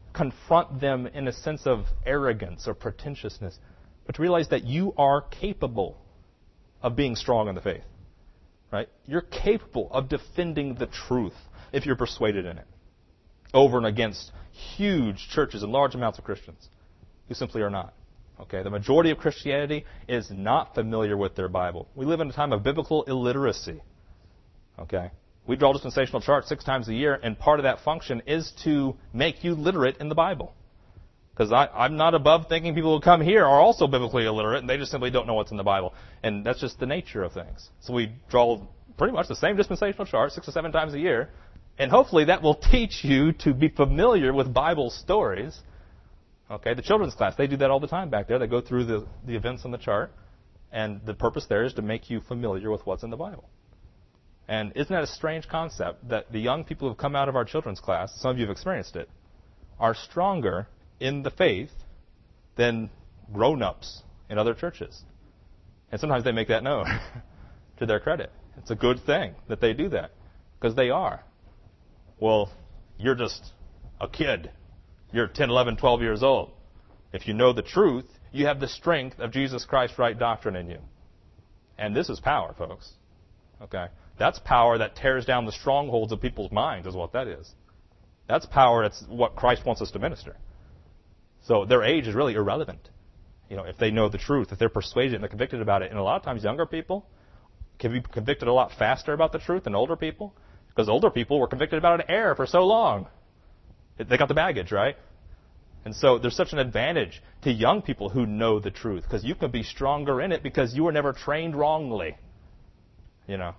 A: confront them in a sense of arrogance or pretentiousness, but to realize that you are capable of being strong in the faith. Right? You're capable of defending the truth if you're persuaded in it, over and against huge churches and large amounts of Christians who simply are not. Okay, the majority of Christianity is not familiar with their Bible. We live in a time of biblical illiteracy. Okay, we draw dispensational charts six times a year, and part of that function is to make you literate in the Bible. Because I'm not above thinking people who come here are also biblically illiterate, and they just simply don't know what's in the Bible. And that's just the nature of things. So we draw pretty much the same dispensational chart six or seven times a year, and hopefully that will teach you to be familiar with Bible stories. Okay, the children's class, they do that all the time back there. They go through the, the events on the chart, and the purpose there is to make you familiar with what's in the Bible. And isn't that a strange concept that the young people who have come out of our children's class, some of you have experienced it, are stronger in the faith than grown-ups in other churches. And sometimes they make that known to their credit. It's a good thing that they do that, because they are. Well, you're just a kid. You're ten, eleven, twelve years old. If you know the truth, you have the strength of Jesus Christ's right doctrine in you. And this is power, folks. Okay? That's power that tears down the strongholds of people's minds, is what that is. That's power that's what Christ wants us to minister. So their age is really irrelevant. You know, if they know the truth, if they're persuaded and they're convicted about it. And a lot of times younger people can be convicted a lot faster about the truth than older people, because older people were convicted about an error for so long. They got the baggage, right? And so there's such an advantage to young people who know the truth, because you can be stronger in it because you were never trained wrongly. You know,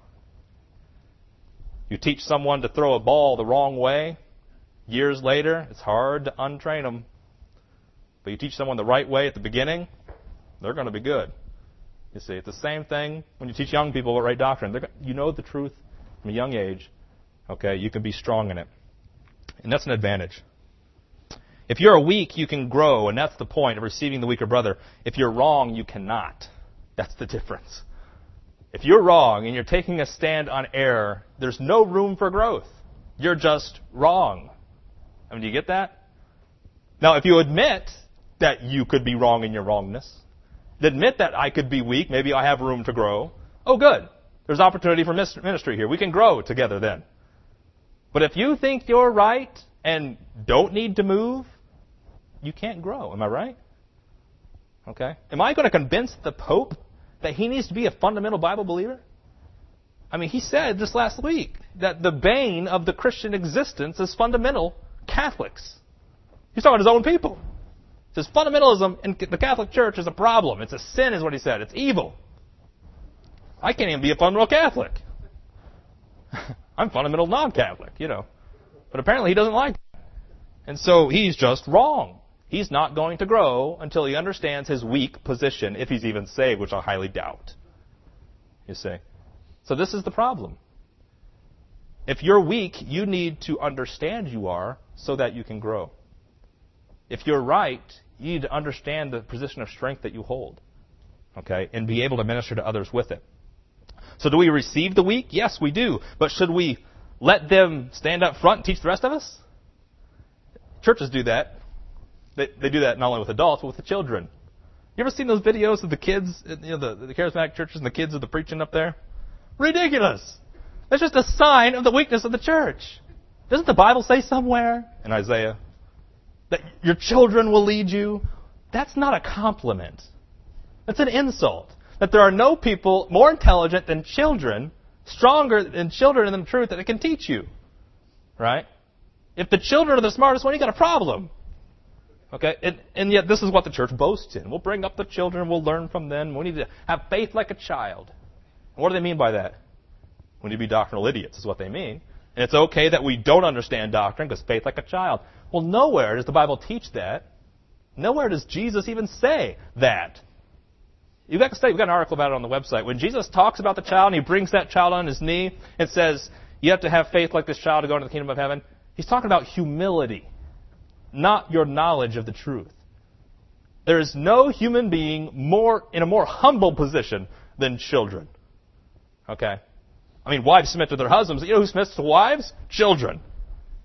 A: you teach someone to throw a ball the wrong way, years later, it's hard to untrain them. But you teach someone the right way at the beginning, they're going to be good. You see, it's the same thing when you teach young people about right doctrine. They're, you know the truth from a young age. Okay, you can be strong in it. And that's an advantage. If you're weak, you can grow, and that's the point of receiving the weaker brother. If you're wrong, you cannot. That's the difference. If you're wrong and you're taking a stand on error, there's no room for growth. You're just wrong. I mean, do you get that? Now, if you admit that you could be wrong in your wrongness, admit that I could be weak, maybe I have room to grow, oh, good. There's opportunity for ministry here. We can grow together then. But if you think you're right and don't need to move, you can't grow. Am I right? Okay. Am I going to convince the Pope that he needs to be a fundamental Bible believer? I mean, he said just last week that the bane of the Christian existence is fundamental Catholics. He's talking to his own people. He says fundamentalism in the Catholic Church is a problem. It's a sin, is what he said. It's evil. I can't even be a fundamental Catholic. I'm fundamental non-Catholic, you know. But apparently he doesn't like it. And so he's just wrong. He's not going to grow until he understands his weak position, if he's even saved, which I highly doubt. You see. So this is the problem. If you're weak, you need to understand you are so that you can grow. If you're right, you need to understand the position of strength that you hold. Okay? And be able to minister to others with it. So do we receive the weak? Yes, we do. But should we let them stand up front and teach the rest of us? Churches do that. They, they do that not only with adults, but with the children. You ever seen those videos of the kids, you know, the, the charismatic churches and the kids of the preaching up there? Ridiculous. That's just a sign of the weakness of the church. Doesn't the Bible say somewhere in Isaiah that your children will lead you? That's not a compliment. That's an insult. That there are no people more intelligent than children, stronger than children in the truth that it can teach you. Right? If the children are the smartest one, you got a problem. Okay? And, and yet this is what the church boasts in. We'll bring up the children, we'll learn from them. We need to have faith like a child. And what do they mean by that? We need to be doctrinal idiots is what they mean. And it's okay that we don't understand doctrine because faith like a child. Well, nowhere does the Bible teach that. Nowhere does Jesus even say that. You've got to study. We've got an article about it on the website. When Jesus talks about the child and he brings that child on his knee and says, you have to have faith like this child to go into the kingdom of heaven, he's talking about humility, not your knowledge of the truth. There is no human being more in a more humble position than children. Okay? I mean, wives submit to their husbands. You know who submits to wives? Children.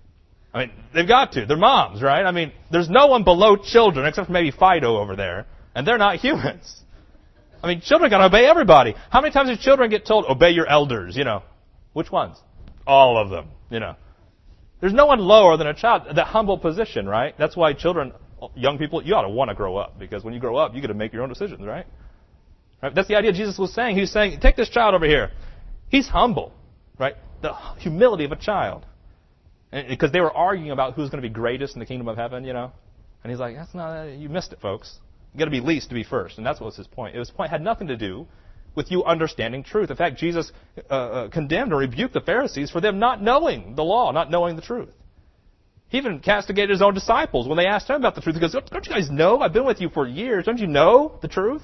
A: I mean, they've got to. They're moms, right? I mean, there's no one below children except for maybe Fido over there, and they're not humans. I mean, children got to obey everybody. How many times do children get told, obey your elders, you know? Which ones? All of them, you know. There's no one lower than a child, that humble position, right? That's why children, young people, you ought to want to grow up, because when you grow up, you got to make your own decisions, right? Right? That's the idea Jesus was saying. He was saying, take this child over here. He's humble, right? The humility of a child. And, because they were arguing about who's going to be greatest in the kingdom of heaven, you know. And he's like, that's not, you missed it, folks. You got to be least to be first. And that's what was his point. It was point had nothing to do with you understanding truth. In fact, Jesus uh, uh, condemned or rebuked the Pharisees for them not knowing the law, not knowing the truth. He even castigated his own disciples when they asked him about the truth. He goes, don't you guys know? I've been with you for years. Don't you know the truth?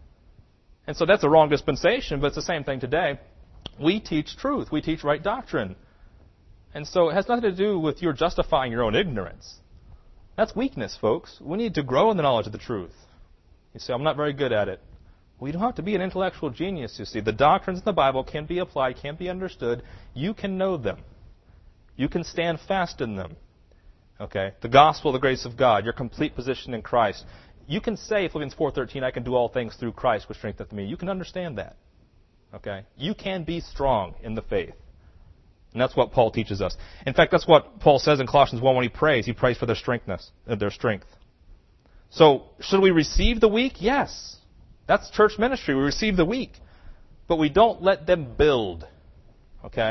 A: And so that's a wrong dispensation, but it's the same thing today. We teach truth. We teach right doctrine. And so it has nothing to do with your justifying your own ignorance. That's weakness, folks. We need to grow in the knowledge of the truth. You say, I'm not very good at it. We don't have to be an intellectual genius, you see. The doctrines in the Bible can be applied, can be understood. You can know them. You can stand fast in them. Okay? The gospel, the grace of God, your complete position in Christ. You can say, Philippians four thirteen, I can do all things through Christ which strengtheneth me. You can understand that. Okay? You can be strong in the faith. And that's what Paul teaches us. In fact, that's what Paul says in Colossians one when he prays. He prays for their strengthness, uh, their strength. So, should we receive the weak? Yes. That's church ministry. We receive the weak. But we don't let them build. Okay?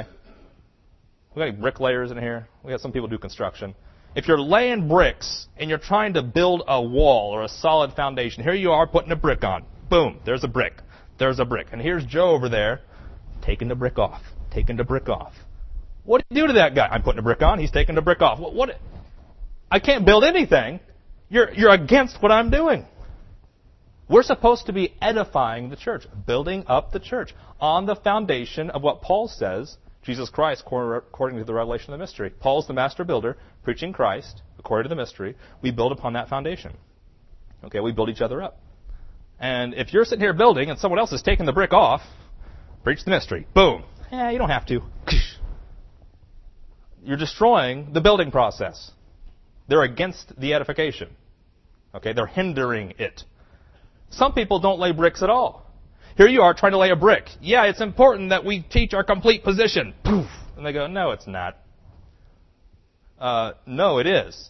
A: We got any bricklayers in here? We got some people do construction. If you're laying bricks and you're trying to build a wall or a solid foundation, here you are putting a brick on. Boom, there's a brick. There's a brick. And here's Joe over there taking the brick off, taking the brick off. What do you do to that guy? I'm putting a brick on, he's taking the brick off. What? what I can't build anything. You're, you're against what I'm doing. We're supposed to be edifying the church, building up the church on the foundation of what Paul says, Jesus Christ, according to the revelation of the mystery. Paul's the master builder, preaching Christ, according to the mystery. We build upon that foundation. Okay, we build each other up. And if you're sitting here building and someone else is taking the brick off, preach the mystery. Boom. Yeah, you don't have to. You're destroying the building process. They're against the edification. Okay, they're hindering it. Some people don't lay bricks at all. Here you are trying to lay a brick. Yeah, it's important that we teach our complete position. Poof. And they go, no, it's not. Uh, no, it is.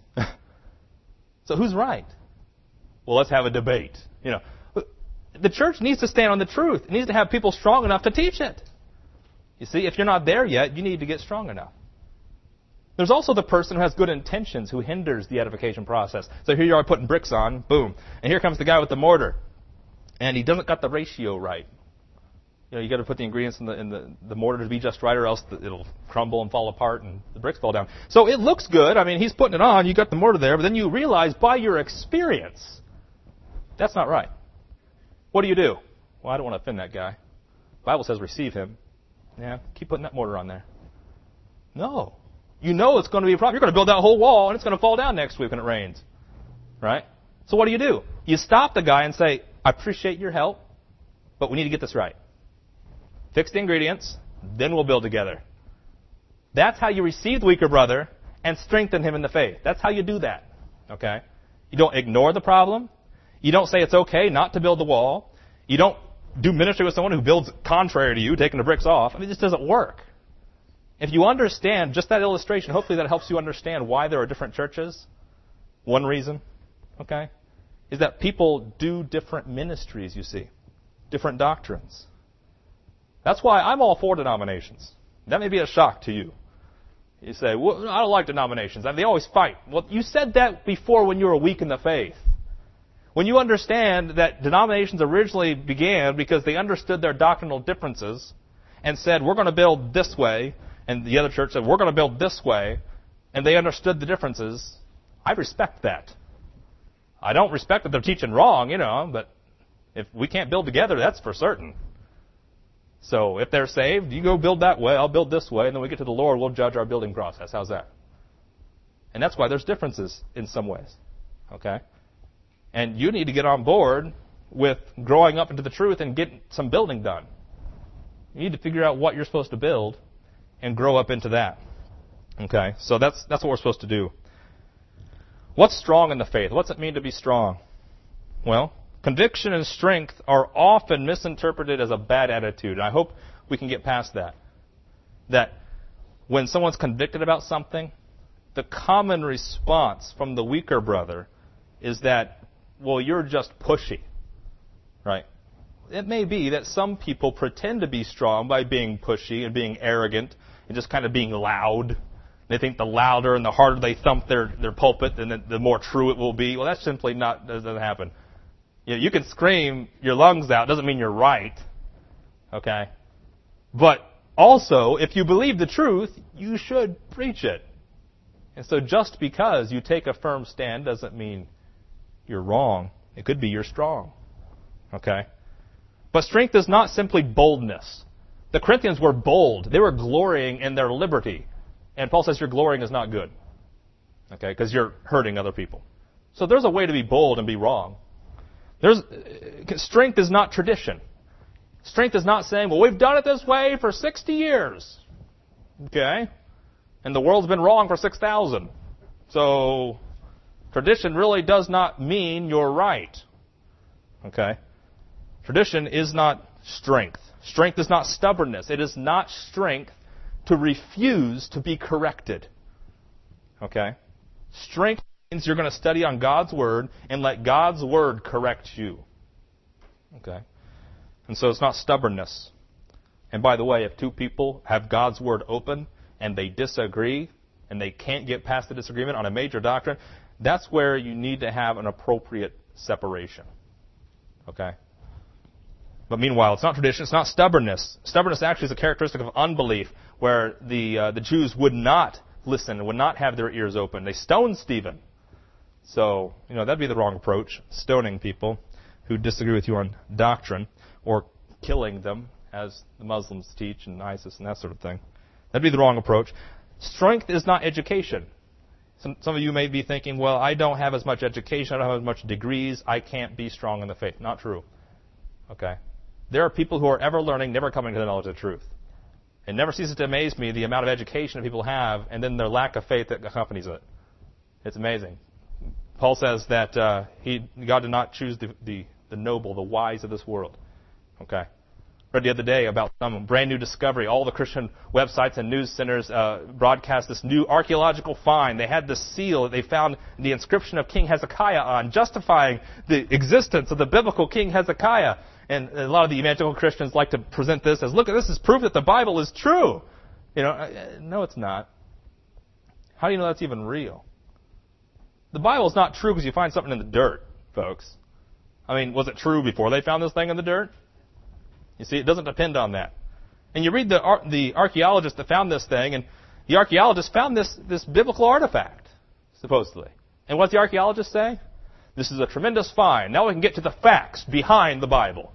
A: So who's right? Well, let's have a debate. You know, the church needs to stand on the truth. It needs to have people strong enough to teach it. You see, if you're not there yet, you need to get strong enough. There's also the person who has good intentions who hinders the edification process. So here you are putting bricks on, boom. And here comes the guy with the mortar. And he doesn't got the ratio right. You know, you got to put the ingredients in the in the, the mortar to be just right, or else it'll crumble and fall apart and the bricks fall down. So it looks good. I mean, he's putting it on. You got the mortar there, but then you realize by your experience, that's not right. What do you do? Well, I don't want to offend that guy. The Bible says receive him. Yeah, keep putting that mortar on there. No. You know it's going to be a problem. You're going to build that whole wall, and it's going to fall down next week when it rains. Right? So what do you do? You stop the guy and say, I appreciate your help, but we need to get this right. Fix the ingredients, then we'll build together. That's how you receive the weaker brother and strengthen him in the faith. That's how you do that. Okay? You don't ignore the problem. You don't say it's okay not to build the wall. You don't do ministry with someone who builds contrary to you, taking the bricks off. I mean, it just doesn't work. If you understand just that illustration, hopefully that helps you understand why there are different churches. One reason, okay, is that people do different ministries, you see, different doctrines. That's why I'm all for denominations. That may be a shock to you. You say, well, I don't like denominations. They always fight. Well, you said that before when you were weak in the faith. When you understand that denominations originally began because they understood their doctrinal differences and said, we're going to build this way, and the other church said, we're going to build this way, and they understood the differences, I respect that. I don't respect that they're teaching wrong, you know, but if we can't build together, that's for certain. So if they're saved, you go build that way, I'll build this way, and then we get to the Lord, we'll judge our building process. How's that? And that's why there's differences in some ways. Okay? And you need to get on board with growing up into the truth and get some building done. You need to figure out what you're supposed to build and grow up into that. Okay, so that's that's what we're supposed to do. What's strong in the faith? What's it mean to be strong? Well, conviction and strength are often misinterpreted as a bad attitude. And I hope we can get past that. That when someone's convicted about something, the common response from the weaker brother is that, well, you're just pushy. Right? It may be that some people pretend to be strong by being pushy and being arrogant and just kind of being loud. They think the louder and the harder they thump their, their pulpit, then the, the more true it will be. Well, that's simply not, doesn't happen. You know, you can scream your lungs out, doesn't mean you're right. Okay? But also, if you believe the truth, you should preach it. And so just because you take a firm stand doesn't mean you're wrong. It could be you're strong. Okay? But strength is not simply boldness. The Corinthians were bold. They were glorying in their liberty. And Paul says your glorying is not good. Okay? Because you're hurting other people. So there's a way to be bold and be wrong. There's, strength is not tradition. Strength is not saying, well, we've done it this way for sixty years. Okay? And the world's been wrong for six thousand. So tradition really does not mean you're right. Okay? Tradition is not strength. Strength is not stubbornness. It is not strength to refuse to be corrected. Okay? Strength means you're going to study on God's Word and let God's Word correct you. Okay? And so it's not stubbornness. And by the way, if two people have God's Word open and they disagree and they can't get past the disagreement on a major doctrine, that's where you need to have an appropriate separation. Okay? But meanwhile, it's not tradition, it's not stubbornness. Stubbornness actually is a characteristic of unbelief, where the uh, the Jews would not listen, would not have their ears open. They stoned Stephen. So, you know, that'd be the wrong approach, stoning people who disagree with you on doctrine, or killing them, as the Muslims teach, and ISIS and that sort of thing. That'd be the wrong approach. Strength is not education. Some, some of you may be thinking, well, I don't have as much education, I don't have as much degrees, I can't be strong in the faith. Not true. Okay? There are people who are ever learning, never coming to the knowledge of the truth. It never ceases to amaze me the amount of education that people have and then their lack of faith that accompanies it. It's amazing. Paul says that uh, he, God did not choose the, the, the noble, the wise of this world. Okay? Read the other day about some brand new discovery. All the Christian websites and news centers uh, broadcast this new archaeological find. They had this seal that they found the inscription of King Hezekiah on, justifying the existence of the biblical King Hezekiah. And a lot of the evangelical Christians like to present this as, look, this is proof that the Bible is true. You know, no, it's not. How do you know that's even real? The Bible is not true because you find something in the dirt, folks. I mean, was it true before they found this thing in the dirt? You see, it doesn't depend on that. And you read the the archaeologist that found this thing, and the archaeologist found this, this biblical artifact, supposedly. And what does the archaeologist say? This is a tremendous find. Now we can get to the facts behind the Bible.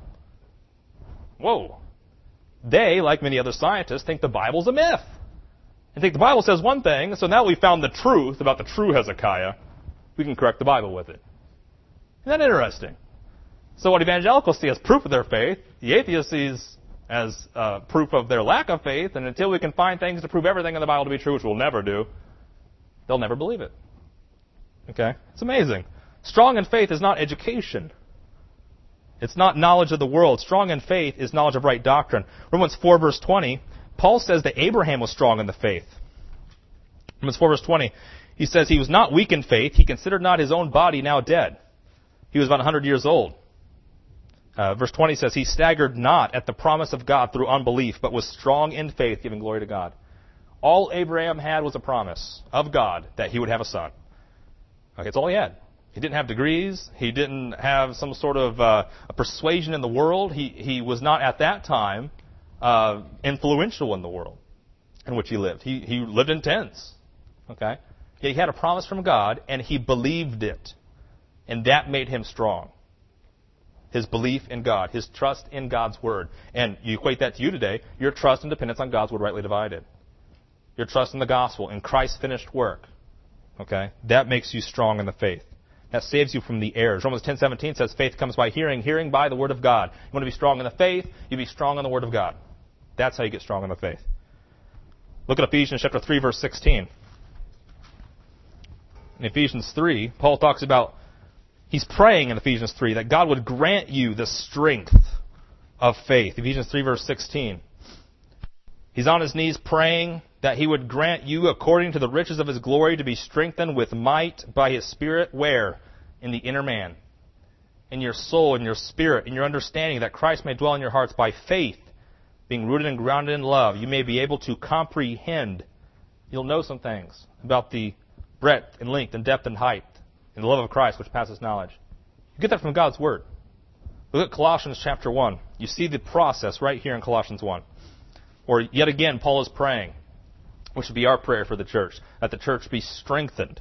A: Whoa. They, like many other scientists, think the Bible's a myth. They think the Bible says one thing, so now we've found the truth about the true Hezekiah. We can correct the Bible with it. Isn't that interesting? So what evangelicals see as proof of their faith, the atheist sees as uh, proof of their lack of faith, and until we can find things to prove everything in the Bible to be true, which we'll never do, they'll never believe it. Okay? It's amazing. Strong in faith is not education. It's not knowledge of the world. Strong in faith is knowledge of right doctrine. Romans four, verse twenty, Paul says that Abraham was strong in the faith. Romans four, verse twenty, he says he was not weak in faith. He considered not his own body now dead. He was about one hundred years old. Uh, verse twenty says, he staggered not at the promise of God through unbelief, but was strong in faith, giving glory to God. All Abraham had was a promise of God that he would have a son. Okay, that's all he had. He didn't have degrees. He didn't have some sort of uh, a persuasion in the world. He he was not at that time uh, influential in the world in which he lived. He he lived in tents. Okay, he had a promise from God, and he believed it, and that made him strong. His belief in God, his trust in God's word, and you equate that to you today. Your trust and dependence on God's word, rightly divided. Your trust in the gospel, in Christ's finished work. Okay, that makes you strong in the faith. That saves you from the errors. Romans ten seventeen says faith comes by hearing, hearing by the word of God. You want to be strong in the faith, you be strong in the word of God. That's how you get strong in the faith. Look at Ephesians chapter three, verse sixteen. In Ephesians three, Paul talks about, he's praying in Ephesians three that God would grant you the strength of faith. Ephesians three, verse sixteen. He's on his knees praying that he would grant you, according to the riches of his glory, to be strengthened with might by his Spirit. Where? In the inner man. In your soul, in your spirit, in your understanding, that Christ may dwell in your hearts by faith, being rooted and grounded in love. You may be able to comprehend. You'll know some things about the breadth and length and depth and height and the love of Christ, which passes knowledge. You get that from God's Word. Look at Colossians chapter one. You see the process right here in Colossians one. Or yet again, Paul is praying, which would be our prayer for the church, that the church be strengthened.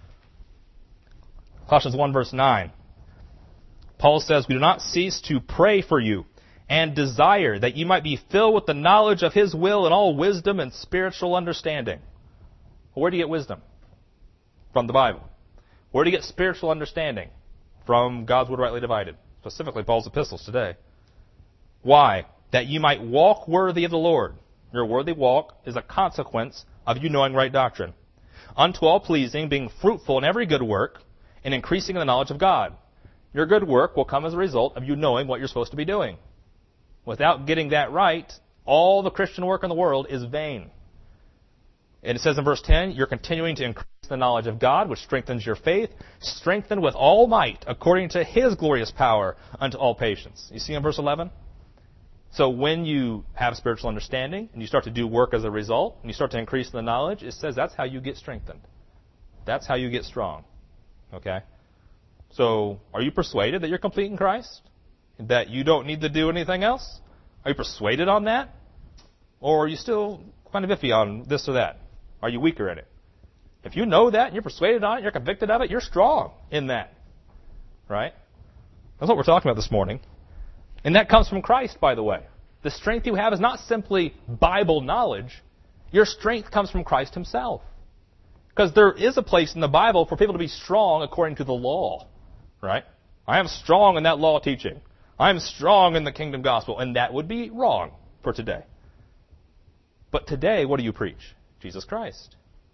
A: Colossians one, verse nine. Paul says, we do not cease to pray for you and desire that you might be filled with the knowledge of his will and all wisdom and spiritual understanding. Well, where do you get wisdom? From the Bible. Where do you get spiritual understanding? From God's Word rightly divided. Specifically, Paul's epistles today. Why? That you might walk worthy of the Lord. Your worthy walk is a consequence of you knowing right doctrine. Unto all pleasing, being fruitful in every good work, and increasing in the knowledge of God. Your good work will come as a result of you knowing what you're supposed to be doing. Without getting that right, all the Christian work in the world is vain. And it says in verse ten, you're continuing to increase the knowledge of God, which strengthens your faith, strengthened with all might, according to his glorious power, unto all patience. You see in verse eleven? So when you have spiritual understanding, and you start to do work as a result, and you start to increase the knowledge, it says that's how you get strengthened. That's how you get strong. Okay? So, are you persuaded that you're complete in Christ? That you don't need to do anything else? Are you persuaded on that? Or are you still kind of iffy on this or that? Are you weaker at it? If you know that and you're persuaded on it, you're convicted of it, you're strong in that. Right? That's what we're talking about this morning. And that comes from Christ, by the way. The strength you have is not simply Bible knowledge. Your strength comes from Christ himself. Because there is a place in the Bible for people to be strong according to the law. Right? I am strong in that law teaching. I am strong in the kingdom gospel. And that would be wrong for today. But today, what do you preach? Jesus Christ.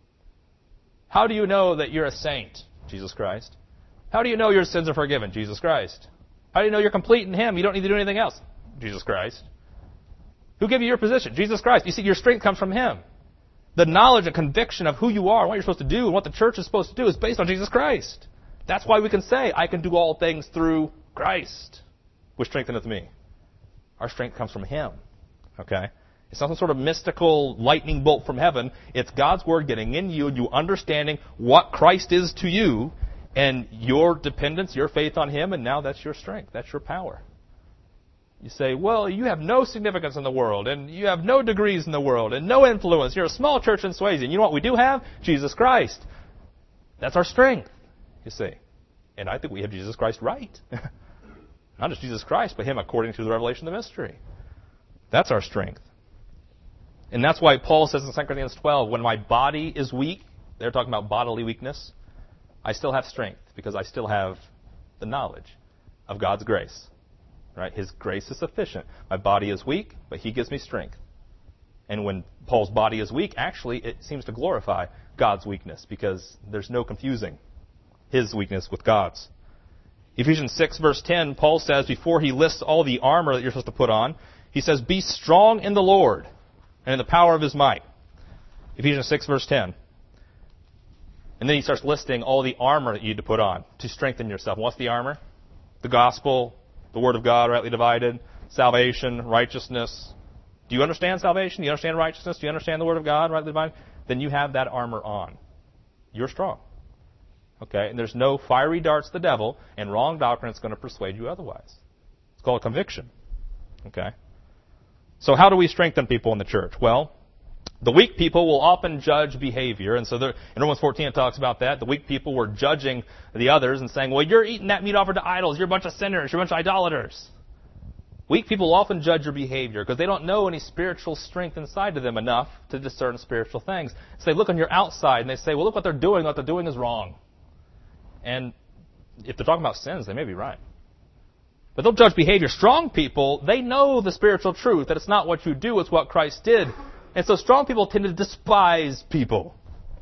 A: How do you know that you're a saint? Jesus Christ. How do you know your sins are forgiven? Jesus Christ. How do you know you're complete in him? You don't need to do anything else. Jesus Christ. Who gave you your position? Jesus Christ. You see, your strength comes from him. The knowledge and conviction of who you are and what you're supposed to do and what the church is supposed to do is based on Jesus Christ. That's why we can say, I can do all things through Christ, which strengtheneth me. Our strength comes from him. Okay? It's not some sort of mystical lightning bolt from heaven. It's God's Word getting in you and you understanding what Christ is to you and your dependence, your faith on him, and now that's your strength. That's your power. You say, well, you have no significance in the world, and you have no degrees in the world, and no influence. You're a small church in Swayze. And you know what we do have? Jesus Christ. That's our strength, you see. And I think we have Jesus Christ right. Not just Jesus Christ, but him according to the revelation of the mystery. That's our strength. And that's why Paul says in Second Corinthians twelve, when my body is weak, they're talking about bodily weakness, I still have strength because I still have the knowledge of God's grace. Right? His grace is sufficient. My body is weak, but he gives me strength. And when Paul's body is weak, actually it seems to glorify God's weakness because there's no confusing his weakness with God's. Ephesians six, verse ten, Paul says, before he lists all the armor that you're supposed to put on, he says, be strong in the Lord and in the power of his might. Ephesians six, verse ten. And then he starts listing all the armor that you need to put on to strengthen yourself. What's the armor? The gospel, the word of God rightly divided, salvation, righteousness. Do you understand salvation? Do you understand righteousness? Do you understand the word of God rightly divided? Then you have that armor on. You're strong. Okay? And there's no fiery darts of the devil and wrong doctrine that's going to persuade you otherwise. It's called conviction. Okay? So how do we strengthen people in the church? Well, the weak people will often judge behavior. And so there, in Romans fourteen it talks about that. The weak people were judging the others and saying, well, you're eating that meat offered to idols. You're a bunch of sinners. You're a bunch of idolaters. Weak people often judge your behavior because they don't know any spiritual strength inside of them enough to discern spiritual things. So they look on your outside and they say, well, look what they're doing. What they're doing is wrong. And if they're talking about sins, they may be right. But they'll judge behavior. Strong people, they know the spiritual truth, that it's not what you do, it's what Christ did. And so strong people tend to despise people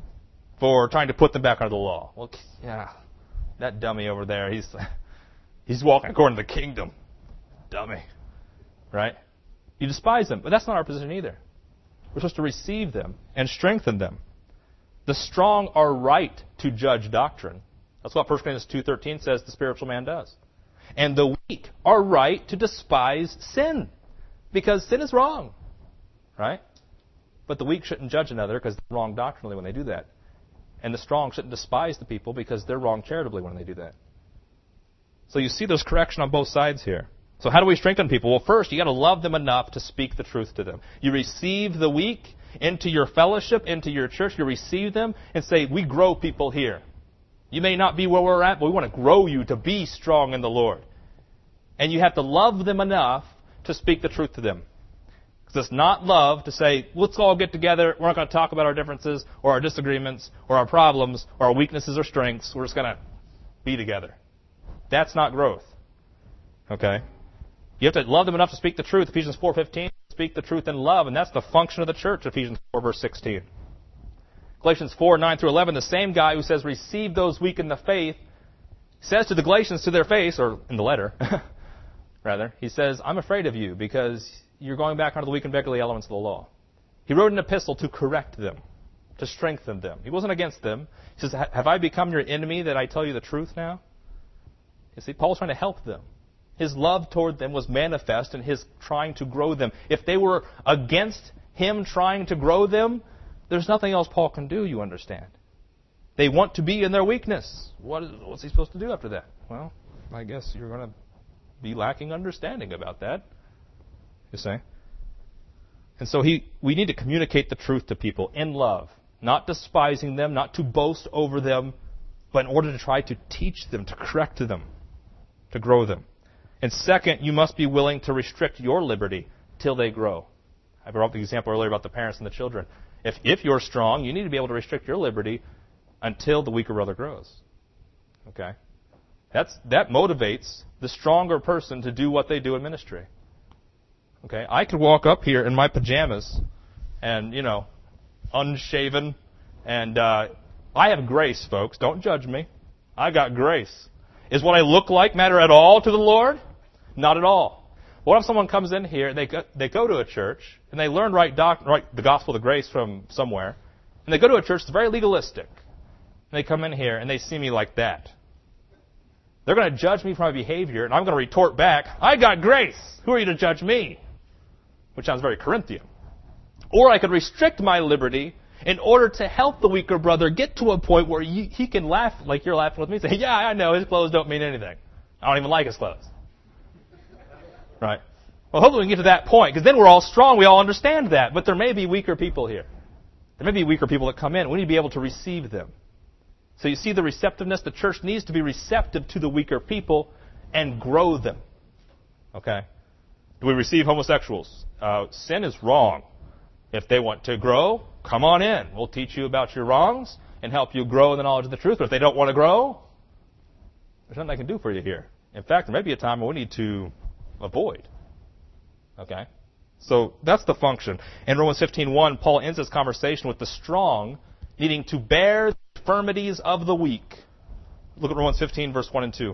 A: for trying to put them back under the law. Well, yeah, that dummy over there, he's he's walking according to the kingdom. Dummy. Right? You despise them, but that's not our position either. We're supposed to receive them and strengthen them. The strong are right to judge doctrine. That's what First Corinthians two thirteen says the spiritual man does. And the weak are right to despise sin, because sin is wrong. Right? But the weak shouldn't judge another because they're wrong doctrinally when they do that. And the strong shouldn't despise the people because they're wrong charitably when they do that. So you see there's correction on both sides here. So how do we strengthen people? Well, first, you got to love them enough to speak the truth to them. You receive the weak into your fellowship, into your church. You receive them and say, we grow people here. You may not be where we're at, but we want to grow you to be strong in the Lord. And you have to love them enough to speak the truth to them. Because it's not love to say, let's all get together. We're not going to talk about our differences or our disagreements or our problems or our weaknesses or strengths. We're just going to be together. That's not growth. Okay? You have to love them enough to speak the truth. Ephesians four fifteen, speak the truth in love. And that's the function of the church, Ephesians four, verse sixteen. Galatians four, nine through eleven, the same guy who says, receive those weak in the faith, says to the Galatians to their face, or in the letter, rather, he says, I'm afraid of you because you're going back onto the weak and beggarly elements of the law. He wrote an epistle to correct them, to strengthen them. He wasn't against them. He says, have I become your enemy that I tell you the truth now? You see, Paul's trying to help them. His love toward them was manifest in his trying to grow them. If they were against him trying to grow them, there's nothing else Paul can do, you understand. They want to be in their weakness. What is, what's he supposed to do after that? Well, I guess you're going to be lacking understanding about that, you see. And so he, we need to communicate the truth to people in love, not despising them, not to boast over them, but in order to try to teach them, to correct them, to grow them. And second, you must be willing to restrict your liberty till they grow. I brought up the example earlier about the parents and the children. If if you're strong, you need to be able to restrict your liberty until the weaker brother grows. Okay? That's that motivates the stronger person to do what they do in ministry. Okay? I could walk up here in my pajamas and, you know, unshaven, and uh, I have grace, folks. Don't judge me. I got grace. Is what I look like matter at all to the Lord? Not at all. What if someone comes in here, they go, they go to a church, and they learn right, doc, right the gospel of grace from somewhere, and they go to a church that's very legalistic. And they come in here, and they see me like that. They're going to judge me for my behavior, and I'm going to retort back, I got grace. Who are you to judge me? Which sounds very Corinthian. Or I could restrict my liberty in order to help the weaker brother get to a point where you, he can laugh like you're laughing with me, say, yeah, I know, his clothes don't mean anything. I don't even like his clothes. Right? Well, hopefully we can get to that point, because then we're all strong. We all understand that. But there may be weaker people here. There may be weaker people that come in. We need to be able to receive them. So you see the receptiveness. The church needs to be receptive to the weaker people and grow them. Okay? Do we receive homosexuals? Uh, sin is wrong. If they want to grow, come on in. We'll teach you about your wrongs and help you grow in the knowledge of the truth. But if they don't want to grow, there's nothing I can do for you here. In fact, there may be a time where we need to avoid. Okay? So that's the function. In Romans fifteen one, Paul ends his conversation with the strong needing to bear the infirmities of the weak. Look at Romans fifteen, verse one and two.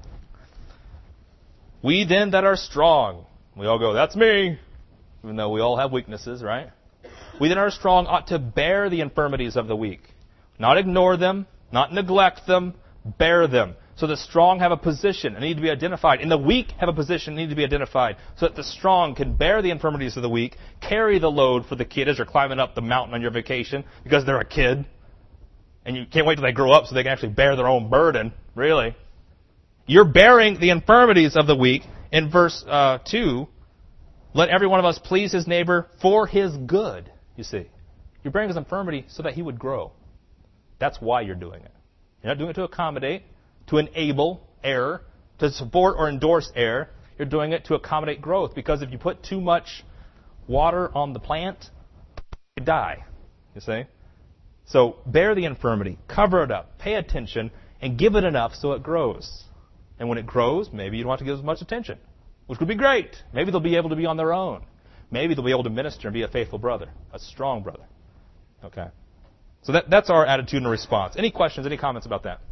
A: We then that are strong, we all go, that's me, even though we all have weaknesses, right? We that are strong ought to bear the infirmities of the weak. Not ignore them, not neglect them, bear them. So the strong have a position and need to be identified. And the weak have a position and need to be identified. So that the strong can bear the infirmities of the weak, carry the load for the kid as you're climbing up the mountain on your vacation because they're a kid. And you can't wait till they grow up so they can actually bear their own burden. Really. You're bearing the infirmities of the weak. In verse uh, two, let every one of us please his neighbor for his good. You see. You're bearing his infirmity so that he would grow. That's why you're doing it. You're not doing it to accommodate, to enable error, to support or endorse error. You're doing it to accommodate growth. Because if you put too much water on the plant, you die. You see? So bear the infirmity, cover it up, pay attention, and give it enough so it grows. And when it grows, maybe you don't have to give as much attention, which would be great. Maybe they'll be able to be on their own. maybe they'll be able to minister and be a faithful brother, a strong brother. Okay? So that, that's our attitude and response. Any questions, any comments about that?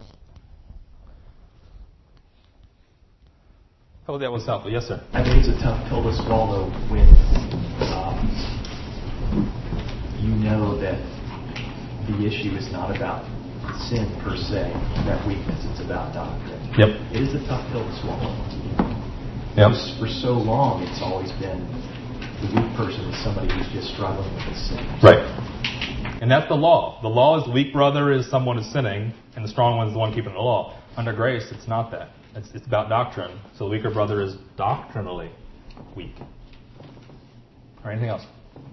A: Oh, that was helpful. Yes, sir.
B: I think it's a tough pill to swallow when um, you know that the issue is not about sin per se, that weakness. It's about doctrine.
A: Yep.
B: It is a tough pill to swallow.
A: Yep.
B: Because for so long, it's always been the weak person is somebody who's just struggling with his sin.
A: Right. And that's the law. The law is the weak brother is someone who's sinning, and the strong one is the one keeping the law. Under grace, it's not that. It's, it's about doctrine. So the weaker brother is doctrinally weak. Or anything else?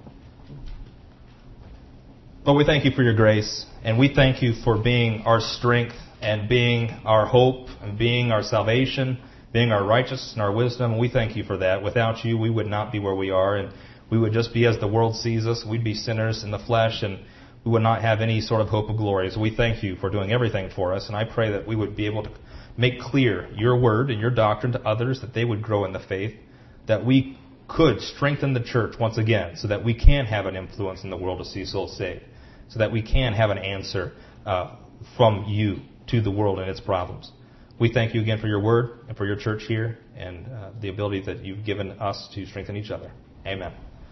A: Lord, we thank you for your grace, and we thank you for being our strength and being our hope and being our salvation, being our righteousness and our wisdom. We thank you for that. Without you, we would not be where we are, and we would just be as the world sees us. We'd be sinners in the flesh, and we would not have any sort of hope of glory. So we thank you for doing everything for us, and I pray that we would be able to make clear your word and your doctrine to others, that they would grow in the faith, that we could strengthen the church once again so that we can have an influence in the world to see souls saved, so that we can have an answer uh, from you to the world and its problems. We thank you again for your word and for your church here and uh, the ability that you've given us to strengthen each other. Amen.